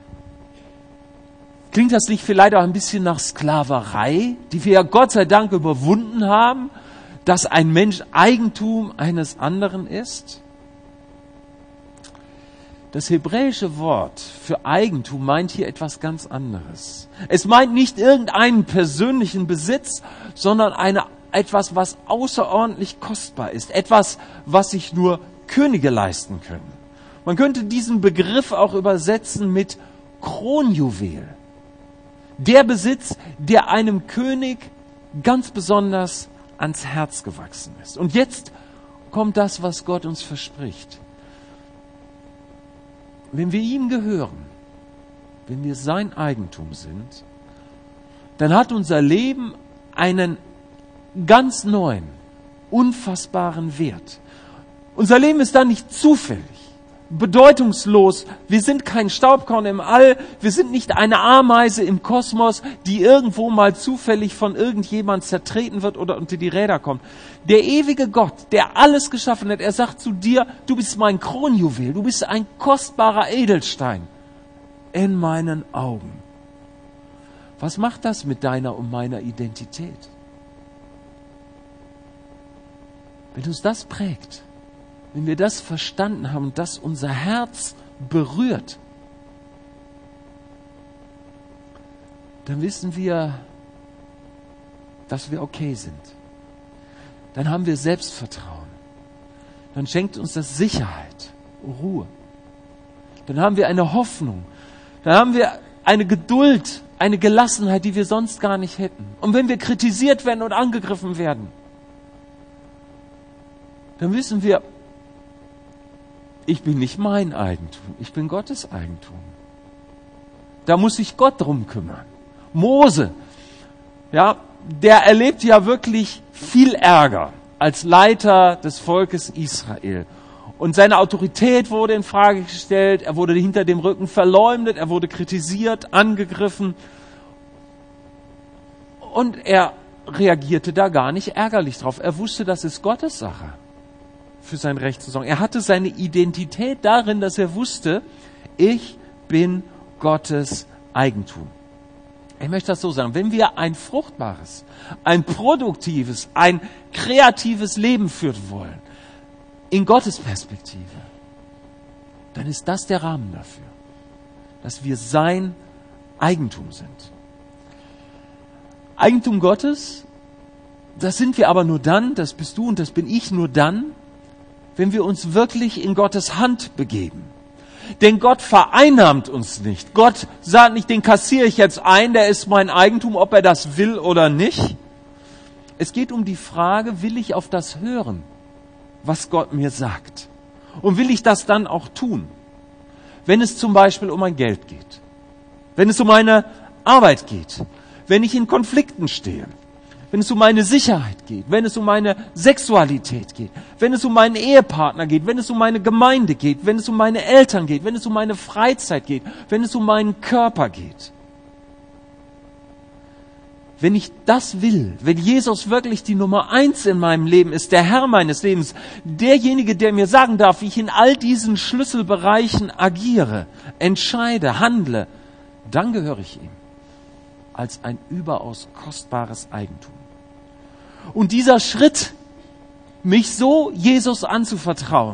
Klingt das nicht vielleicht auch ein bisschen nach Sklaverei, die wir ja Gott sei Dank überwunden haben, dass ein Mensch Eigentum eines anderen ist? Das hebräische Wort für Eigentum meint hier etwas ganz anderes. Es meint nicht irgendeinen persönlichen Besitz, sondern eine, etwas, was außerordentlich kostbar ist. Etwas, was sich nur Könige leisten können. Man könnte diesen Begriff auch übersetzen mit Kronjuwel. Der Besitz, der einem König ganz besonders ans Herz gewachsen ist. Und jetzt kommt das, was Gott uns verspricht. Wenn wir ihm gehören, wenn wir sein Eigentum sind, dann hat unser Leben einen ganz neuen, unfassbaren Wert. Unser Leben ist dann nicht zufällig, bedeutungslos. Wir sind kein Staubkorn im All. Wir sind nicht eine Ameise im Kosmos, die irgendwo mal zufällig von irgendjemand zertreten wird oder unter die Räder kommt. Der ewige Gott, der alles geschaffen hat, er sagt zu dir, du bist mein Kronjuwel, du bist ein kostbarer Edelstein in meinen Augen. Was macht das mit deiner und meiner Identität? Wenn uns das prägt, wenn wir das verstanden haben, dass unser Herz berührt, dann wissen wir, dass wir okay sind. Dann haben wir Selbstvertrauen. Dann schenkt uns das Sicherheit, Ruhe. Dann haben wir eine Hoffnung. Dann haben wir eine Geduld, eine Gelassenheit, die wir sonst gar nicht hätten. Und wenn wir kritisiert werden und angegriffen werden, dann wissen wir, ich bin nicht mein Eigentum, ich bin Gottes Eigentum. Da muss sich Gott drum kümmern. Mose, ja, der erlebt ja wirklich viel Ärger als Leiter des Volkes Israel. Und seine Autorität wurde in Frage gestellt, er wurde hinter dem Rücken verleumdet, er wurde kritisiert, angegriffen. Und er reagierte da gar nicht ärgerlich drauf. Er wusste, das ist Gottes Sache, für sein Recht zu sorgen. Er hatte seine Identität darin, dass er wusste, ich bin Gottes Eigentum. Ich möchte das so sagen, wenn wir ein fruchtbares, ein produktives, ein kreatives Leben führen wollen, in Gottes Perspektive, dann ist das der Rahmen dafür, dass wir sein Eigentum sind. Eigentum Gottes, das sind wir aber nur dann, das bist du und das bin ich nur dann, wenn wir uns wirklich in Gottes Hand begeben. Denn Gott vereinnahmt uns nicht. Gott sagt nicht, den kassiere ich jetzt ein, der ist mein Eigentum, ob er das will oder nicht. Es geht um die Frage, will ich auf das hören, was Gott mir sagt? Und will ich das dann auch tun? Wenn es zum Beispiel um mein Geld geht, wenn es um meine Arbeit geht, wenn ich in Konflikten stehe, wenn es um meine Sicherheit geht, wenn es um meine Sexualität geht, wenn es um meinen Ehepartner geht, wenn es um meine Gemeinde geht, wenn es um meine Eltern geht, wenn es um meine Freizeit geht, wenn es um meinen Körper geht. Wenn ich das will, wenn Jesus wirklich die Nummer eins in meinem Leben ist, der Herr meines Lebens, derjenige, der mir sagen darf, wie ich in all diesen Schlüsselbereichen agiere, entscheide, handle, dann gehöre ich ihm als ein überaus kostbares Eigentum. Und dieser Schritt, mich so Jesus anzuvertrauen,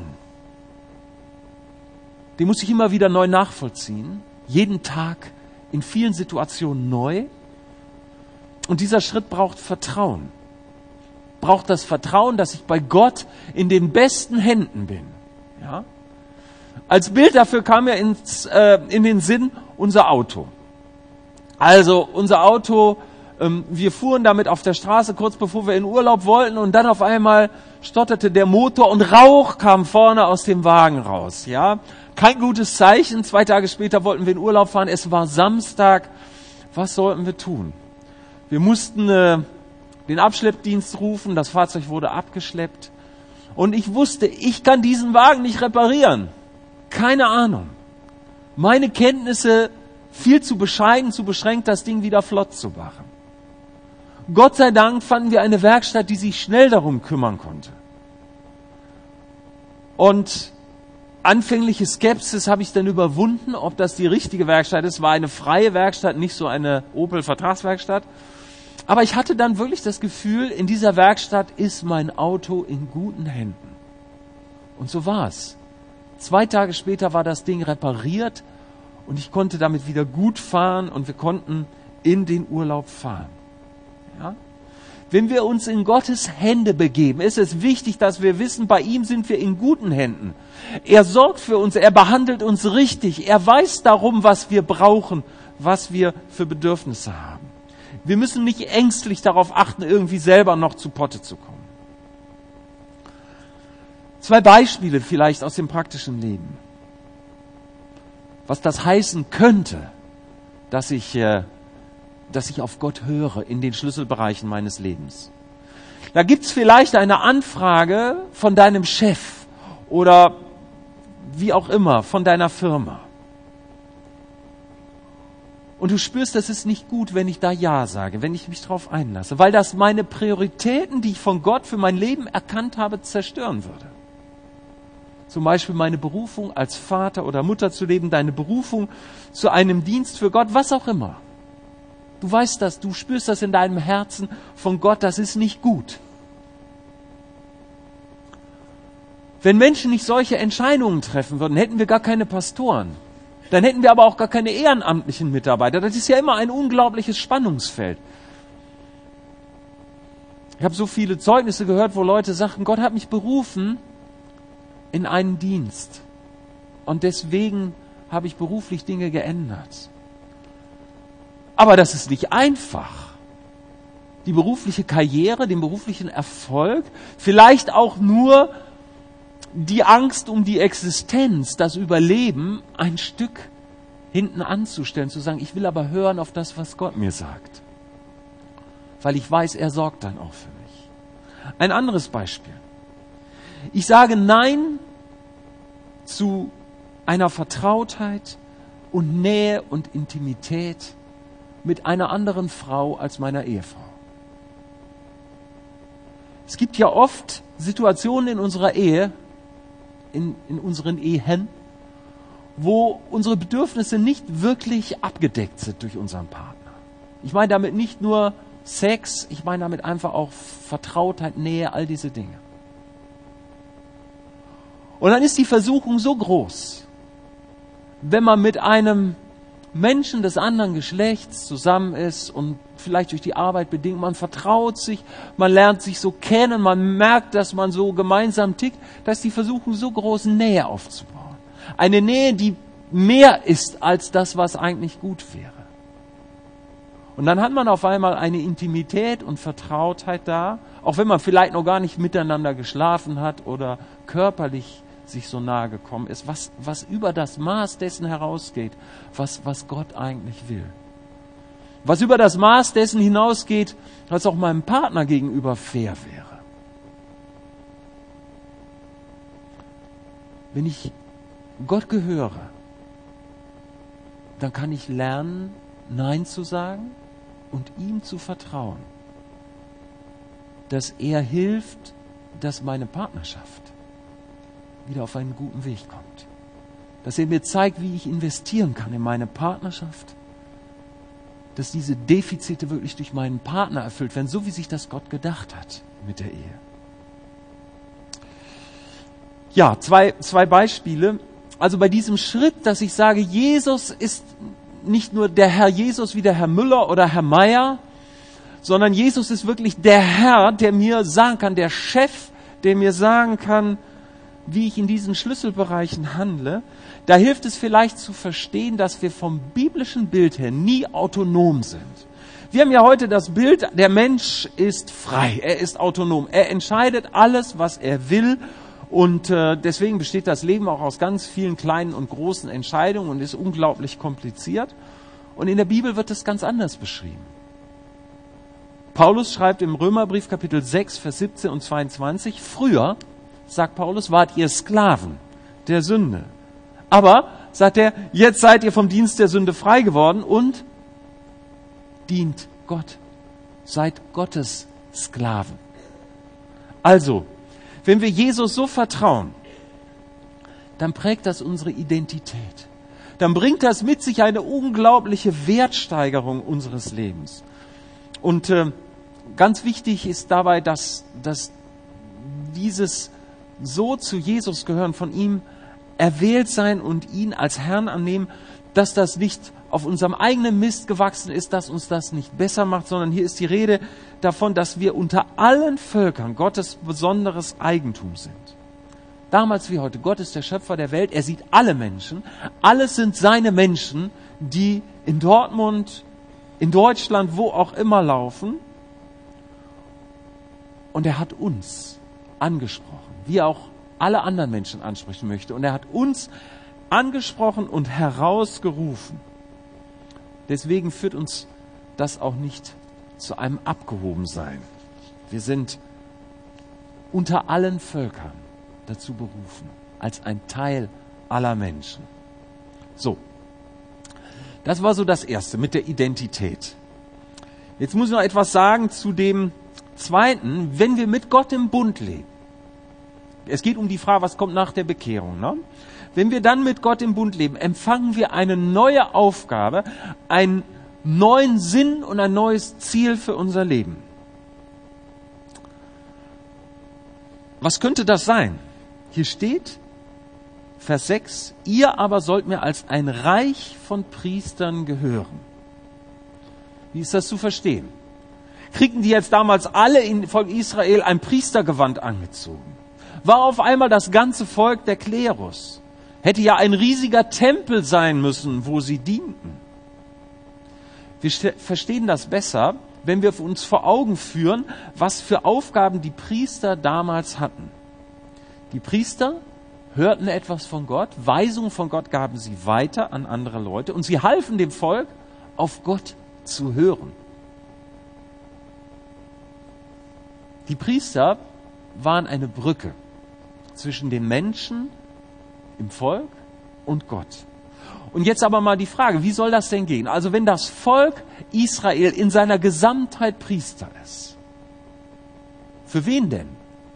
den muss ich immer wieder neu nachvollziehen, jeden Tag in vielen Situationen neu. Und dieser Schritt braucht Vertrauen. Braucht das Vertrauen, dass ich bei Gott in den besten Händen bin. Ja? Als Bild dafür kam mir ins, äh, in den Sinn unser Auto. Also unser Auto, ähm, wir fuhren damit auf der Straße kurz bevor wir in Urlaub wollten und dann auf einmal stotterte der Motor und Rauch kam vorne aus dem Wagen raus. Ja, kein gutes Zeichen. Zwei Tage später wollten wir in Urlaub fahren. Es war Samstag. Was sollten wir tun? Wir mussten äh, den Abschleppdienst rufen. Das Fahrzeug wurde abgeschleppt. Und ich wusste, ich kann diesen Wagen nicht reparieren. Keine Ahnung. Meine Kenntnisse viel zu bescheiden, zu beschränkt, das Ding wieder flott zu machen. Gott sei Dank fanden wir eine Werkstatt, die sich schnell darum kümmern konnte. Und anfängliche Skepsis habe ich dann überwunden, ob das die richtige Werkstatt ist. War eine freie Werkstatt, nicht so eine Opel-Vertragswerkstatt. Aber ich hatte dann wirklich das Gefühl, in dieser Werkstatt ist mein Auto in guten Händen. Und so war es. Zwei Tage später war das Ding repariert und ich konnte damit wieder gut fahren und wir konnten in den Urlaub fahren. Ja? Wenn wir uns in Gottes Hände begeben, ist es wichtig, dass wir wissen, bei ihm sind wir in guten Händen. Er sorgt für uns, er behandelt uns richtig, er weiß darum, was wir brauchen, was wir für Bedürfnisse haben. Wir müssen nicht ängstlich darauf achten, irgendwie selber noch zu Potte zu kommen. Zwei Beispiele vielleicht aus dem praktischen Leben. Was das heißen könnte, dass ich, äh, dass ich auf Gott höre in den Schlüsselbereichen meines Lebens. Da gibt's vielleicht eine Anfrage von deinem Chef oder wie auch immer, von deiner Firma. Und du spürst, das ist nicht gut, wenn ich da Ja sage, wenn ich mich darauf einlasse, weil das meine Prioritäten, die ich von Gott für mein Leben erkannt habe, zerstören würde. Zum Beispiel meine Berufung als Vater oder Mutter zu leben, deine Berufung zu einem Dienst für Gott, was auch immer. Du weißt das, du spürst das in deinem Herzen von Gott, das ist nicht gut. Wenn Menschen nicht solche Entscheidungen treffen würden, hätten wir gar keine Pastoren. Dann hätten wir aber auch gar keine ehrenamtlichen Mitarbeiter. Das ist ja immer ein unglaubliches Spannungsfeld. Ich habe so viele Zeugnisse gehört, wo Leute sagten, Gott hat mich berufen in einen Dienst. Und deswegen habe ich beruflich Dinge geändert. Aber das ist nicht einfach. Die berufliche Karriere, den beruflichen Erfolg, vielleicht auch nur die Angst um die Existenz, das Überleben, ein Stück hinten anzustellen, zu sagen, ich will aber hören auf das, was Gott mir sagt. Weil ich weiß, er sorgt dann auch für mich. Ein anderes Beispiel. Ich sage Nein zu einer Vertrautheit und Nähe und Intimität mit einer anderen Frau als meiner Ehefrau. Es gibt ja oft Situationen in unserer Ehe, in, in unseren Ehen, wo unsere Bedürfnisse nicht wirklich abgedeckt sind durch unseren Partner. Ich meine damit nicht nur Sex, ich meine damit einfach auch Vertrautheit, Nähe, all diese Dinge. Und dann ist die Versuchung so groß, wenn man mit einem Menschen des anderen Geschlechts zusammen ist und vielleicht durch die Arbeit bedingt, man vertraut sich, man lernt sich so kennen, man merkt, dass man so gemeinsam tickt, da ist die Versuchung so groß, Nähe aufzubauen. Eine Nähe, die mehr ist als das, was eigentlich gut wäre. Und dann hat man auf einmal eine Intimität und Vertrautheit da, auch wenn man vielleicht noch gar nicht miteinander geschlafen hat oder körperlich sich so nahe gekommen ist, was, was über das Maß dessen herausgeht, was, was Gott eigentlich will. Was über das Maß dessen hinausgeht, was auch meinem Partner gegenüber fair wäre. Wenn ich Gott gehöre, dann kann ich lernen, Nein zu sagen und ihm zu vertrauen, dass er hilft, dass meine Partnerschaft wieder auf einen guten Weg kommt. Dass er mir zeigt, wie ich investieren kann in meine Partnerschaft. Dass diese Defizite wirklich durch meinen Partner erfüllt werden, so wie sich das Gott gedacht hat mit der Ehe. Ja, zwei, zwei Beispiele. Also bei diesem Schritt, dass ich sage, Jesus ist nicht nur der Herr Jesus wie der Herr Müller oder Herr Meier, sondern Jesus ist wirklich der Herr, der mir sagen kann, der Chef, der mir sagen kann, wie ich in diesen Schlüsselbereichen handle. Da hilft es vielleicht zu verstehen, dass wir vom biblischen Bild her nie autonom sind. Wir haben ja heute das Bild, der Mensch ist frei, er ist autonom, er entscheidet alles, was er will. Und äh, deswegen besteht das Leben auch aus ganz vielen kleinen und großen Entscheidungen und ist unglaublich kompliziert. Und in der Bibel wird es ganz anders beschrieben. Paulus schreibt im Römerbrief Kapitel sechs, Vers siebzehn und zweiundzwanzig, früher, sagt Paulus, wart ihr Sklaven der Sünde. Aber, sagt er, jetzt seid ihr vom Dienst der Sünde frei geworden und dient Gott. Seid Gottes Sklaven. Also, wenn wir Jesus so vertrauen, dann prägt das unsere Identität. Dann bringt das mit sich eine unglaubliche Wertsteigerung unseres Lebens. Und äh, ganz wichtig ist dabei, dass, dass dieses so zu Jesus gehören, von ihm erwählt sein und ihn als Herrn annehmen, dass das nicht auf unserem eigenen Mist gewachsen ist, dass uns das nicht besser macht, sondern hier ist die Rede davon, dass wir unter allen Völkern Gottes besonderes Eigentum sind. Damals wie heute. Gott ist der Schöpfer der Welt. Er sieht alle Menschen. Alles sind seine Menschen, die in Dortmund, in Deutschland, wo auch immer laufen. Und er hat uns angesprochen, wie er auch alle anderen Menschen ansprechen möchte. Und er hat uns angesprochen und herausgerufen. Deswegen führt uns das auch nicht zu einem Abgehobensein. Wir sind unter allen Völkern dazu berufen, als ein Teil aller Menschen. So, das war so das Erste mit der Identität. Jetzt muss ich noch etwas sagen zu dem Zweiten, wenn wir mit Gott im Bund leben. Es geht um die Frage, was kommt nach der Bekehrung, ne? Wenn wir dann mit Gott im Bund leben, empfangen wir eine neue Aufgabe, einen neuen Sinn und ein neues Ziel für unser Leben. Was könnte das sein? Hier steht, Vers sechs, ihr aber sollt mir als ein Reich von Priestern gehören. Wie ist das zu verstehen? Kriegten die jetzt damals alle im Volk Israel ein Priestergewand angezogen? War auf einmal das ganze Volk der Klerus? Hätte ja ein riesiger Tempel sein müssen, wo sie dienten. Wir verstehen das besser, wenn wir uns vor Augen führen, was für Aufgaben die Priester damals hatten. Die Priester hörten etwas von Gott, Weisungen von Gott gaben sie weiter an andere Leute und sie halfen dem Volk, auf Gott zu hören. Die Priester waren eine Brücke zwischen den Menschen im Volk und Gott. Und jetzt aber mal die Frage, wie soll das denn gehen? Also wenn das Volk Israel in seiner Gesamtheit Priester ist, für wen denn?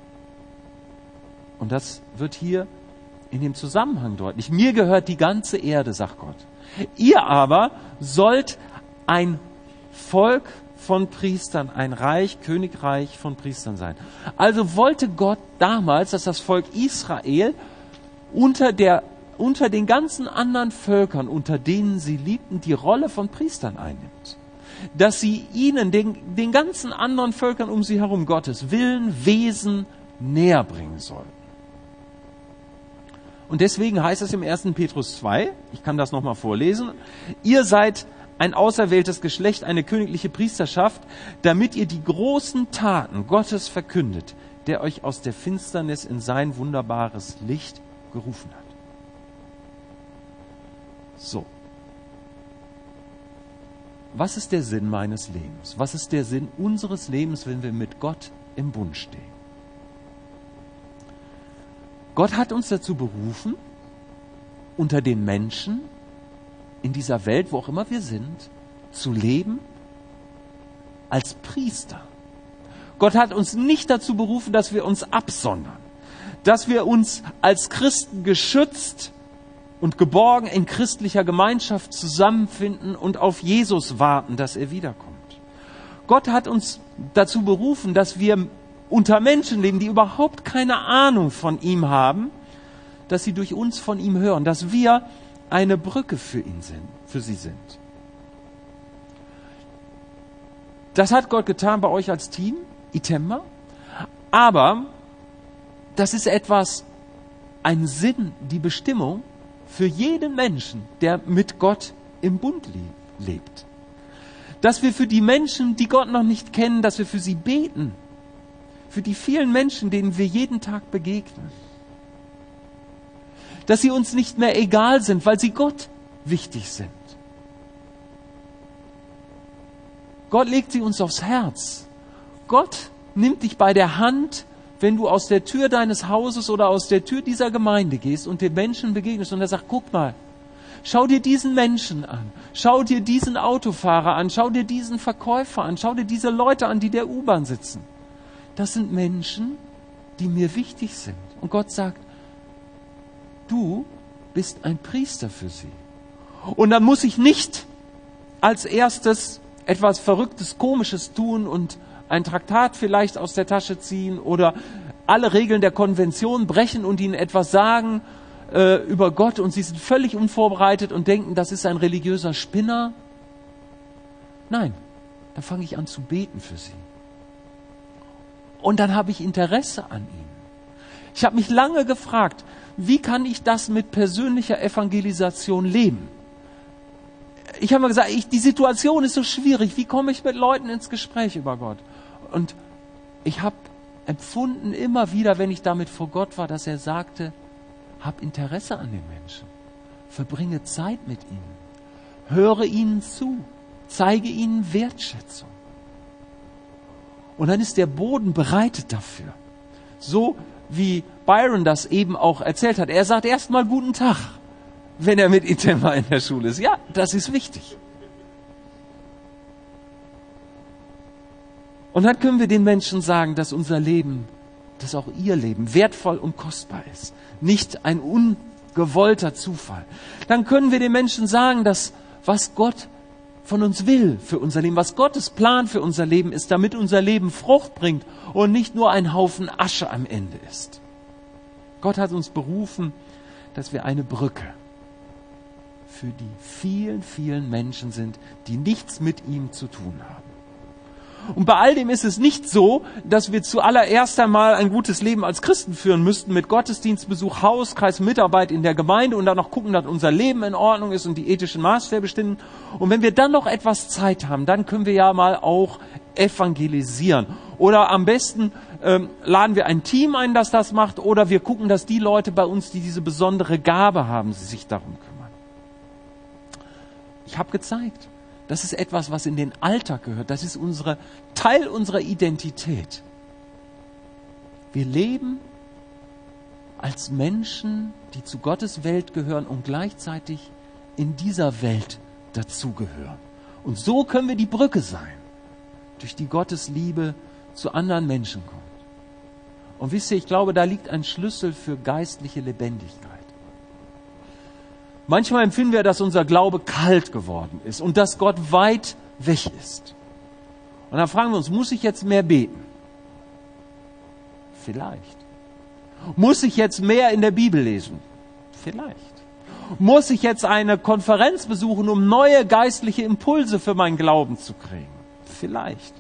Und das wird hier in dem Zusammenhang deutlich. Mir gehört die ganze Erde, sagt Gott. Ihr aber sollt ein Volk von Priestern, ein Reich, Königreich von Priestern sein. Also wollte Gott damals, dass das Volk Israel unter der unter den ganzen anderen Völkern, unter denen sie liebten, die Rolle von Priestern einnimmt. Dass sie ihnen, den, den ganzen anderen Völkern um sie herum, Gottes Willen, Wesen näher bringen sollten. Und deswegen heißt es im ersten Petrus zwei, ich kann das nochmal vorlesen, ihr seid ein auserwähltes Geschlecht, eine königliche Priesterschaft, damit ihr die großen Taten Gottes verkündet, der euch aus der Finsternis in sein wunderbares Licht gerufen hat. So. Was ist der Sinn meines Lebens? Was ist der Sinn unseres Lebens, wenn wir mit Gott im Bund stehen? Gott hat uns dazu berufen, unter den Menschen in dieser Welt, wo auch immer wir sind, zu leben als Priester. Gott hat uns nicht dazu berufen, dass wir uns absondern, dass wir uns als Christen geschützt und geborgen in christlicher Gemeinschaft zusammenfinden und auf Jesus warten, dass er wiederkommt. Gott hat uns dazu berufen, dass wir unter Menschen leben, die überhaupt keine Ahnung von ihm haben, dass sie durch uns von ihm hören, dass wir eine Brücke für ihn sind, für sie sind. Das hat Gott getan bei euch als Team, Itemba, aber das ist etwas, ein Sinn, die Bestimmung für jeden Menschen, der mit Gott im Bund lebt. Dass wir für die Menschen, die Gott noch nicht kennen, dass wir für sie beten. Für die vielen Menschen, denen wir jeden Tag begegnen. Dass sie uns nicht mehr egal sind, weil sie Gott wichtig sind. Gott legt sie uns aufs Herz. Gott nimmt dich bei der Hand, wenn du aus der Tür deines Hauses oder aus der Tür dieser Gemeinde gehst und den Menschen begegnest und er sagt, guck mal, schau dir diesen Menschen an, schau dir diesen Autofahrer an, schau dir diesen Verkäufer an, schau dir diese Leute an, die der U-Bahn sitzen. Das sind Menschen, die mir wichtig sind. Und Gott sagt, du bist ein Priester für sie. Und dann muss ich nicht als erstes etwas Verrücktes, Komisches tun und ein Traktat vielleicht aus der Tasche ziehen oder alle Regeln der Konvention brechen und ihnen etwas sagen äh, über Gott und sie sind völlig unvorbereitet und denken, das ist ein religiöser Spinner. Nein, dann fange ich an zu beten für sie. Und dann habe ich Interesse an ihnen. Ich habe mich lange gefragt, wie kann ich das mit persönlicher Evangelisation leben? Ich habe mir gesagt, ich, die Situation ist so schwierig. Wie komme ich mit Leuten ins Gespräch über Gott? Und ich habe empfunden immer wieder, wenn ich damit vor Gott war, dass er sagte, hab Interesse an den Menschen. Verbringe Zeit mit ihnen. Höre ihnen zu. Zeige ihnen Wertschätzung. Und dann ist der Boden bereitet dafür. So wie Byron das eben auch erzählt hat. Er sagt erstmal guten Tag, wenn er mit Itemba in der Schule ist. Ja, das ist wichtig. Und dann können wir den Menschen sagen, dass unser Leben, dass auch ihr Leben wertvoll und kostbar ist. Nicht ein ungewollter Zufall. Dann können wir den Menschen sagen, dass was Gott von uns will für unser Leben, was Gottes Plan für unser Leben ist, damit unser Leben Frucht bringt und nicht nur ein Haufen Asche am Ende ist. Gott hat uns berufen, dass wir eine Brücke für die vielen, vielen Menschen sind, die nichts mit ihm zu tun haben. Und bei all dem ist es nicht so, dass wir zuallererst einmal ein gutes Leben als Christen führen müssten, mit Gottesdienstbesuch, Hauskreis, Mitarbeit in der Gemeinde und dann noch gucken, dass unser Leben in Ordnung ist und die ethischen Maßstäbe stimmen. Und wenn wir dann noch etwas Zeit haben, dann können wir ja mal auch evangelisieren. Oder am besten ähm, laden wir ein Team ein, das das macht, oder wir gucken, dass die Leute bei uns, die diese besondere Gabe haben, sich darum kümmern. Ich habe gezeigt, das ist etwas, was in den Alltag gehört. Das ist unsere, Teil unserer Identität. Wir leben als Menschen, die zu Gottes Welt gehören und gleichzeitig in dieser Welt dazugehören. Und so können wir die Brücke sein, durch die Gottes Liebe zu anderen Menschen kommt. Und wisst ihr, ich glaube, da liegt ein Schlüssel für geistliche Lebendigkeit. Manchmal empfinden wir, dass unser Glaube kalt geworden ist und dass Gott weit weg ist. Und dann fragen wir uns, muss ich jetzt mehr beten? Vielleicht. Muss ich jetzt mehr in der Bibel lesen? Vielleicht. Muss ich jetzt eine Konferenz besuchen, um neue geistliche Impulse für meinen Glauben zu kriegen? Vielleicht.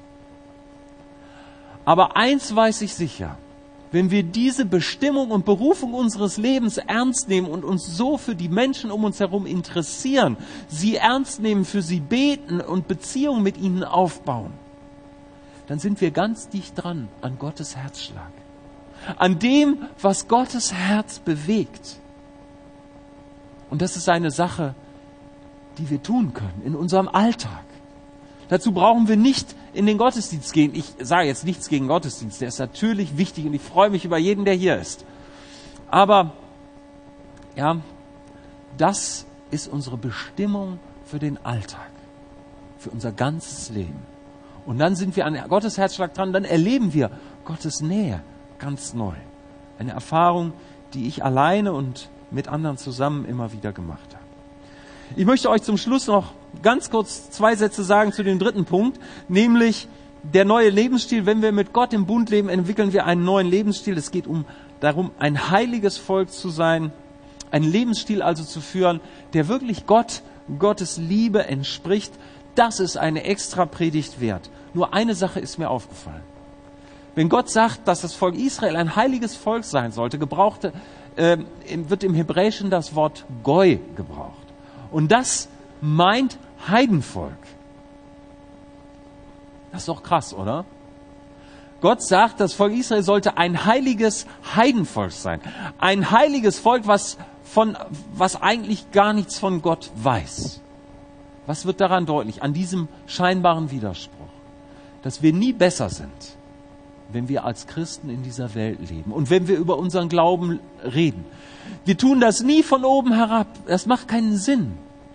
Aber eins weiß ich sicher. Wenn wir diese Bestimmung und Berufung unseres Lebens ernst nehmen und uns so für die Menschen um uns herum interessieren, sie ernst nehmen, für sie beten und Beziehungen mit ihnen aufbauen, dann sind wir ganz dicht dran an Gottes Herzschlag. An dem, was Gottes Herz bewegt. Und das ist eine Sache, die wir tun können in unserem Alltag. Dazu brauchen wir nicht in den Gottesdienst gehen. Ich sage jetzt nichts gegen Gottesdienst, der ist natürlich wichtig und ich freue mich über jeden, der hier ist. Aber ja, das ist unsere Bestimmung für den Alltag, für unser ganzes Leben. Und dann sind wir an Gottes Herzschlag dran, dann erleben wir Gottes Nähe ganz neu. Eine Erfahrung, die ich alleine und mit anderen zusammen immer wieder gemacht habe. Ich möchte euch zum Schluss noch ganz kurz zwei Sätze sagen zu dem dritten Punkt, nämlich der neue Lebensstil. Wenn wir mit Gott im Bund leben, entwickeln wir einen neuen Lebensstil. Es geht um darum, ein heiliges Volk zu sein, einen Lebensstil also zu führen, der wirklich Gott, Gottes Liebe entspricht. Das ist eine extra Predigt wert. Nur eine Sache ist mir aufgefallen. Wenn Gott sagt, dass das Volk Israel ein heiliges Volk sein sollte, gebrauchte, äh, wird im Hebräischen das Wort Goi gebraucht. Und das meint Heidenvolk. Das ist doch krass, oder? Gott sagt, das Volk Israel sollte ein heiliges Heidenvolk sein. Ein heiliges Volk, was, von, was eigentlich gar nichts von Gott weiß. Was wird daran deutlich? An diesem scheinbaren Widerspruch. Dass wir nie besser sind, wenn wir als Christen in dieser Welt leben und wenn wir über unseren Glauben reden. Wir tun das nie von oben herab. Das macht keinen Sinn.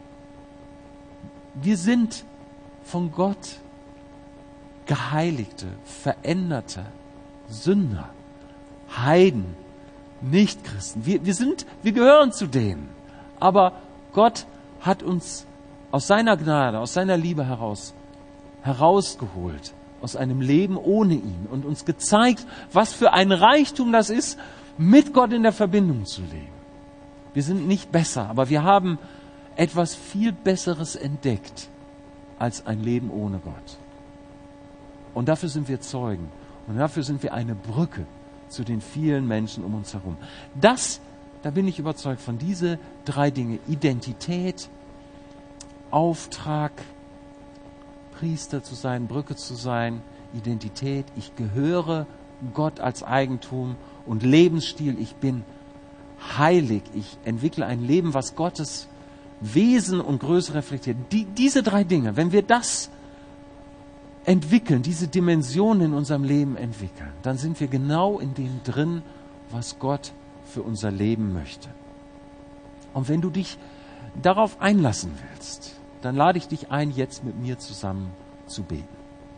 Wir sind von Gott geheiligte, veränderte Sünder, Heiden, Nichtchristen. Wir, wir sind, wir gehören zu denen. Aber Gott hat uns aus seiner Gnade, aus seiner Liebe heraus herausgeholt aus einem Leben ohne ihn und uns gezeigt, was für ein Reichtum das ist, mit Gott in der Verbindung zu leben. Wir sind nicht besser, aber wir haben etwas viel Besseres entdeckt als ein Leben ohne Gott. Und dafür sind wir Zeugen. Und dafür sind wir eine Brücke zu den vielen Menschen um uns herum. Das, da bin ich überzeugt von, diese drei Dinge: Identität, Auftrag, Priester zu sein, Brücke zu sein, Identität, ich gehöre Gott als Eigentum, und Lebensstil, ich bin heilig, ich entwickle ein Leben, was Gottes Wesen und Größe reflektiert. Die, diese drei Dinge, wenn wir das entwickeln, diese Dimensionen in unserem Leben entwickeln, dann sind wir genau in dem drin, was Gott für unser Leben möchte. Und wenn du dich darauf einlassen willst, dann lade ich dich ein, jetzt mit mir zusammen zu beten.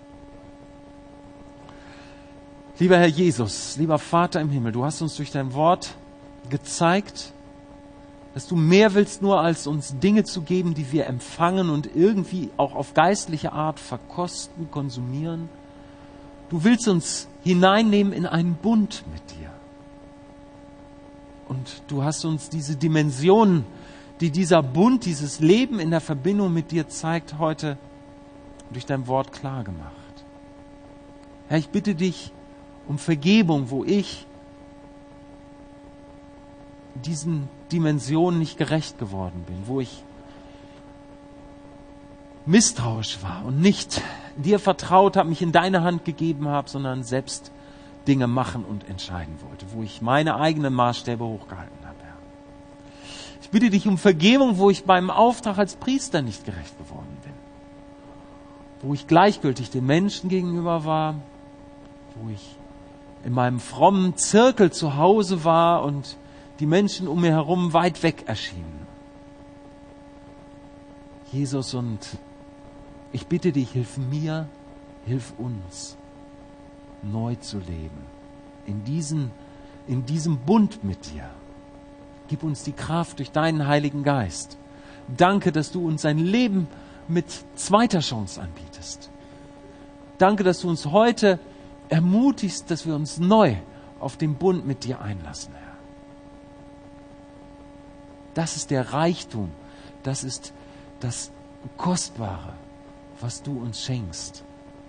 Lieber Herr Jesus, lieber Vater im Himmel, du hast uns durch dein Wort gezeigt, dass du mehr willst, nur als uns Dinge zu geben, die wir empfangen und irgendwie auch auf geistliche Art verkosten, konsumieren. Du willst uns hineinnehmen in einen Bund mit dir. Und du hast uns diese Dimensionen, die dieser Bund, dieses Leben in der Verbindung mit dir zeigt, heute durch dein Wort klar gemacht. Herr, ich bitte dich um Vergebung, wo ich diesen Dimensionen nicht gerecht geworden bin, wo ich misstrauisch war und nicht dir vertraut habe, mich in deine Hand gegeben habe, sondern selbst Dinge machen und entscheiden wollte, wo ich meine eigenen Maßstäbe hochgehalten habe. Herr. Ich bitte dich um Vergebung, wo ich beim Auftrag als Priester nicht gerecht geworden bin, wo ich gleichgültig den Menschen gegenüber war, wo ich in meinem frommen Zirkel zu Hause war und die Menschen um mir herum weit weg erschienen. Jesus, und ich bitte dich, hilf mir, hilf uns, neu zu leben, in, diesen, in diesem Bund mit dir. Gib uns die Kraft durch deinen Heiligen Geist. Danke, dass du uns ein Leben mit zweiter Chance anbietest. Danke, dass du uns heute ermutigst, dass wir uns neu auf den Bund mit dir einlassen, Herr. Das ist der Reichtum, das ist das Kostbare, was du uns schenkst.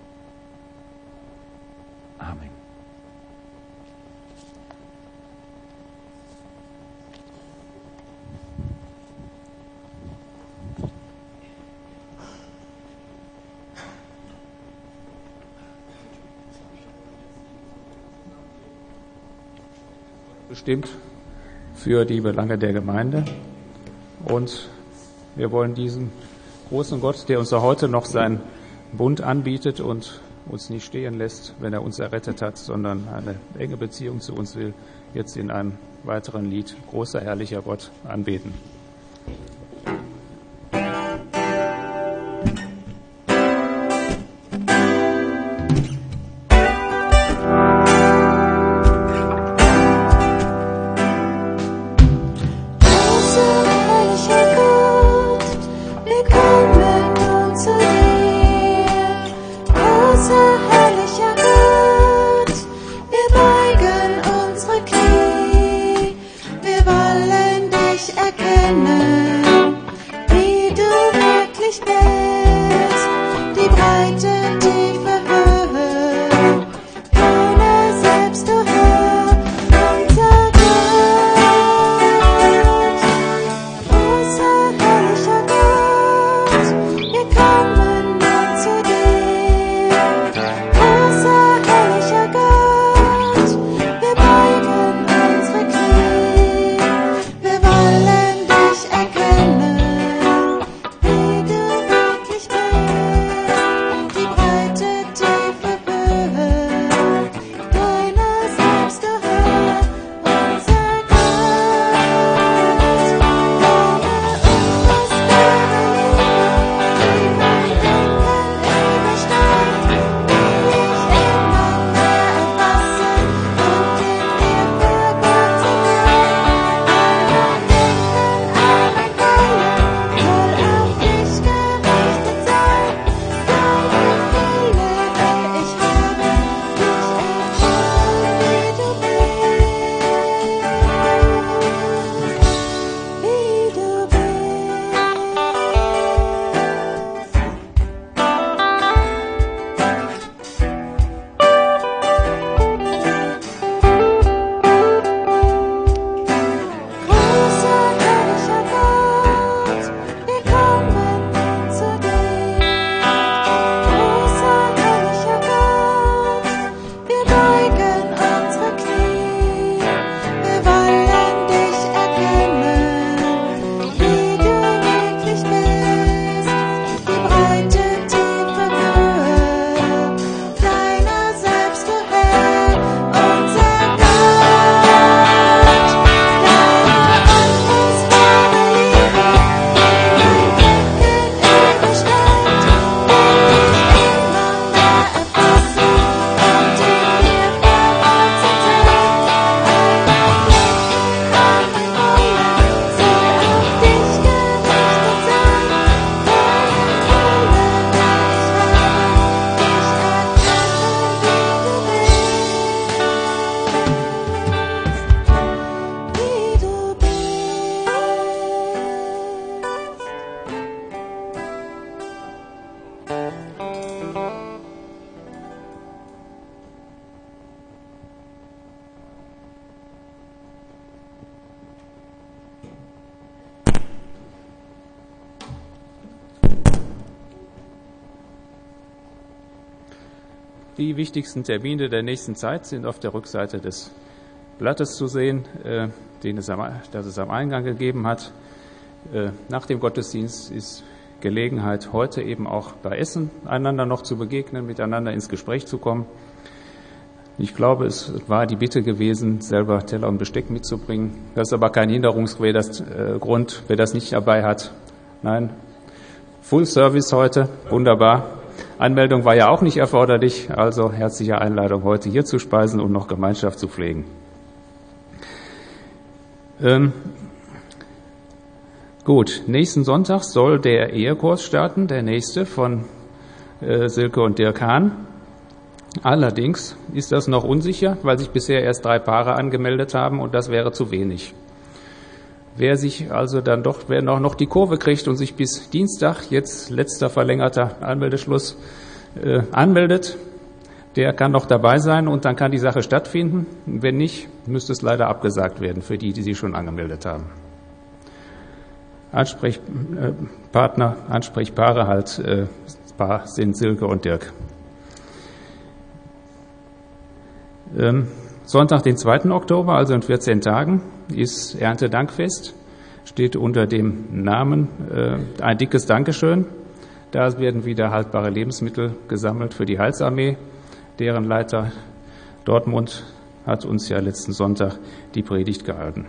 Amen. Bestimmt für die Belange der Gemeinde. Und wir wollen diesen großen Gott, der uns auch heute noch seinen Bund anbietet und uns nicht stehen lässt, wenn er uns errettet hat, sondern eine enge Beziehung zu uns will, jetzt in einem weiteren Lied Großer, herrlicher Gott anbeten. Wir wollen dich erkennen. Die wichtigsten Termine der nächsten Zeit sind auf der Rückseite des Blattes zu sehen, äh, den es am, das es am Eingang gegeben hat. Äh, nach dem Gottesdienst ist Gelegenheit, heute eben auch bei Essen einander noch zu begegnen, miteinander ins Gespräch zu kommen. Ich glaube, es war die Bitte gewesen, selber Teller und Besteck mitzubringen. Das ist aber kein Hinderungsgrund, äh, wer das nicht dabei hat. Nein, Full Service heute, wunderbar. Anmeldung war ja auch nicht erforderlich, also herzliche Einladung, heute hier zu speisen und noch Gemeinschaft zu pflegen. Ähm, gut, nächsten Sonntag soll der Ehekurs starten, der nächste von äh, Silke und Dirk Hahn. Allerdings ist das noch unsicher, weil sich bisher erst drei Paare angemeldet haben und das wäre zu wenig. Wer sich also dann doch, wer noch, noch die Kurve kriegt und sich bis Dienstag, jetzt letzter verlängerter Anmeldeschluss, äh, anmeldet, der kann noch dabei sein und dann kann die Sache stattfinden. Wenn nicht, müsste es leider abgesagt werden für die, die sich schon angemeldet haben. Ansprechpartner, Ansprechpaare halt äh, Paar sind Silke und Dirk. Ähm, Sonntag, den zweiten Oktober, also in vierzehn Tagen, ist Erntedankfest, steht unter dem Namen äh, ein dickes Dankeschön. Da werden wieder haltbare Lebensmittel gesammelt für die Heilsarmee. Deren Leiter Dortmund hat uns ja letzten Sonntag die Predigt gehalten.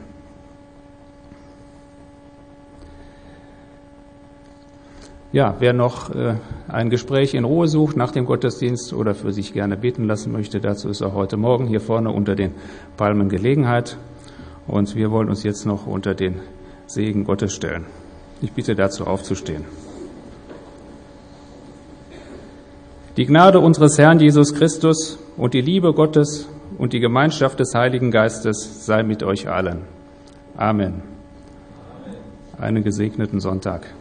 Ja, wer noch äh, ein Gespräch in Ruhe sucht nach dem Gottesdienst oder für sich gerne beten lassen möchte, dazu ist auch heute Morgen hier vorne unter den Palmen Gelegenheit. Und wir wollen uns jetzt noch unter den Segen Gottes stellen. Ich bitte dazu aufzustehen. Die Gnade unseres Herrn Jesus Christus und die Liebe Gottes und die Gemeinschaft des Heiligen Geistes sei mit euch allen. Amen. Einen gesegneten Sonntag.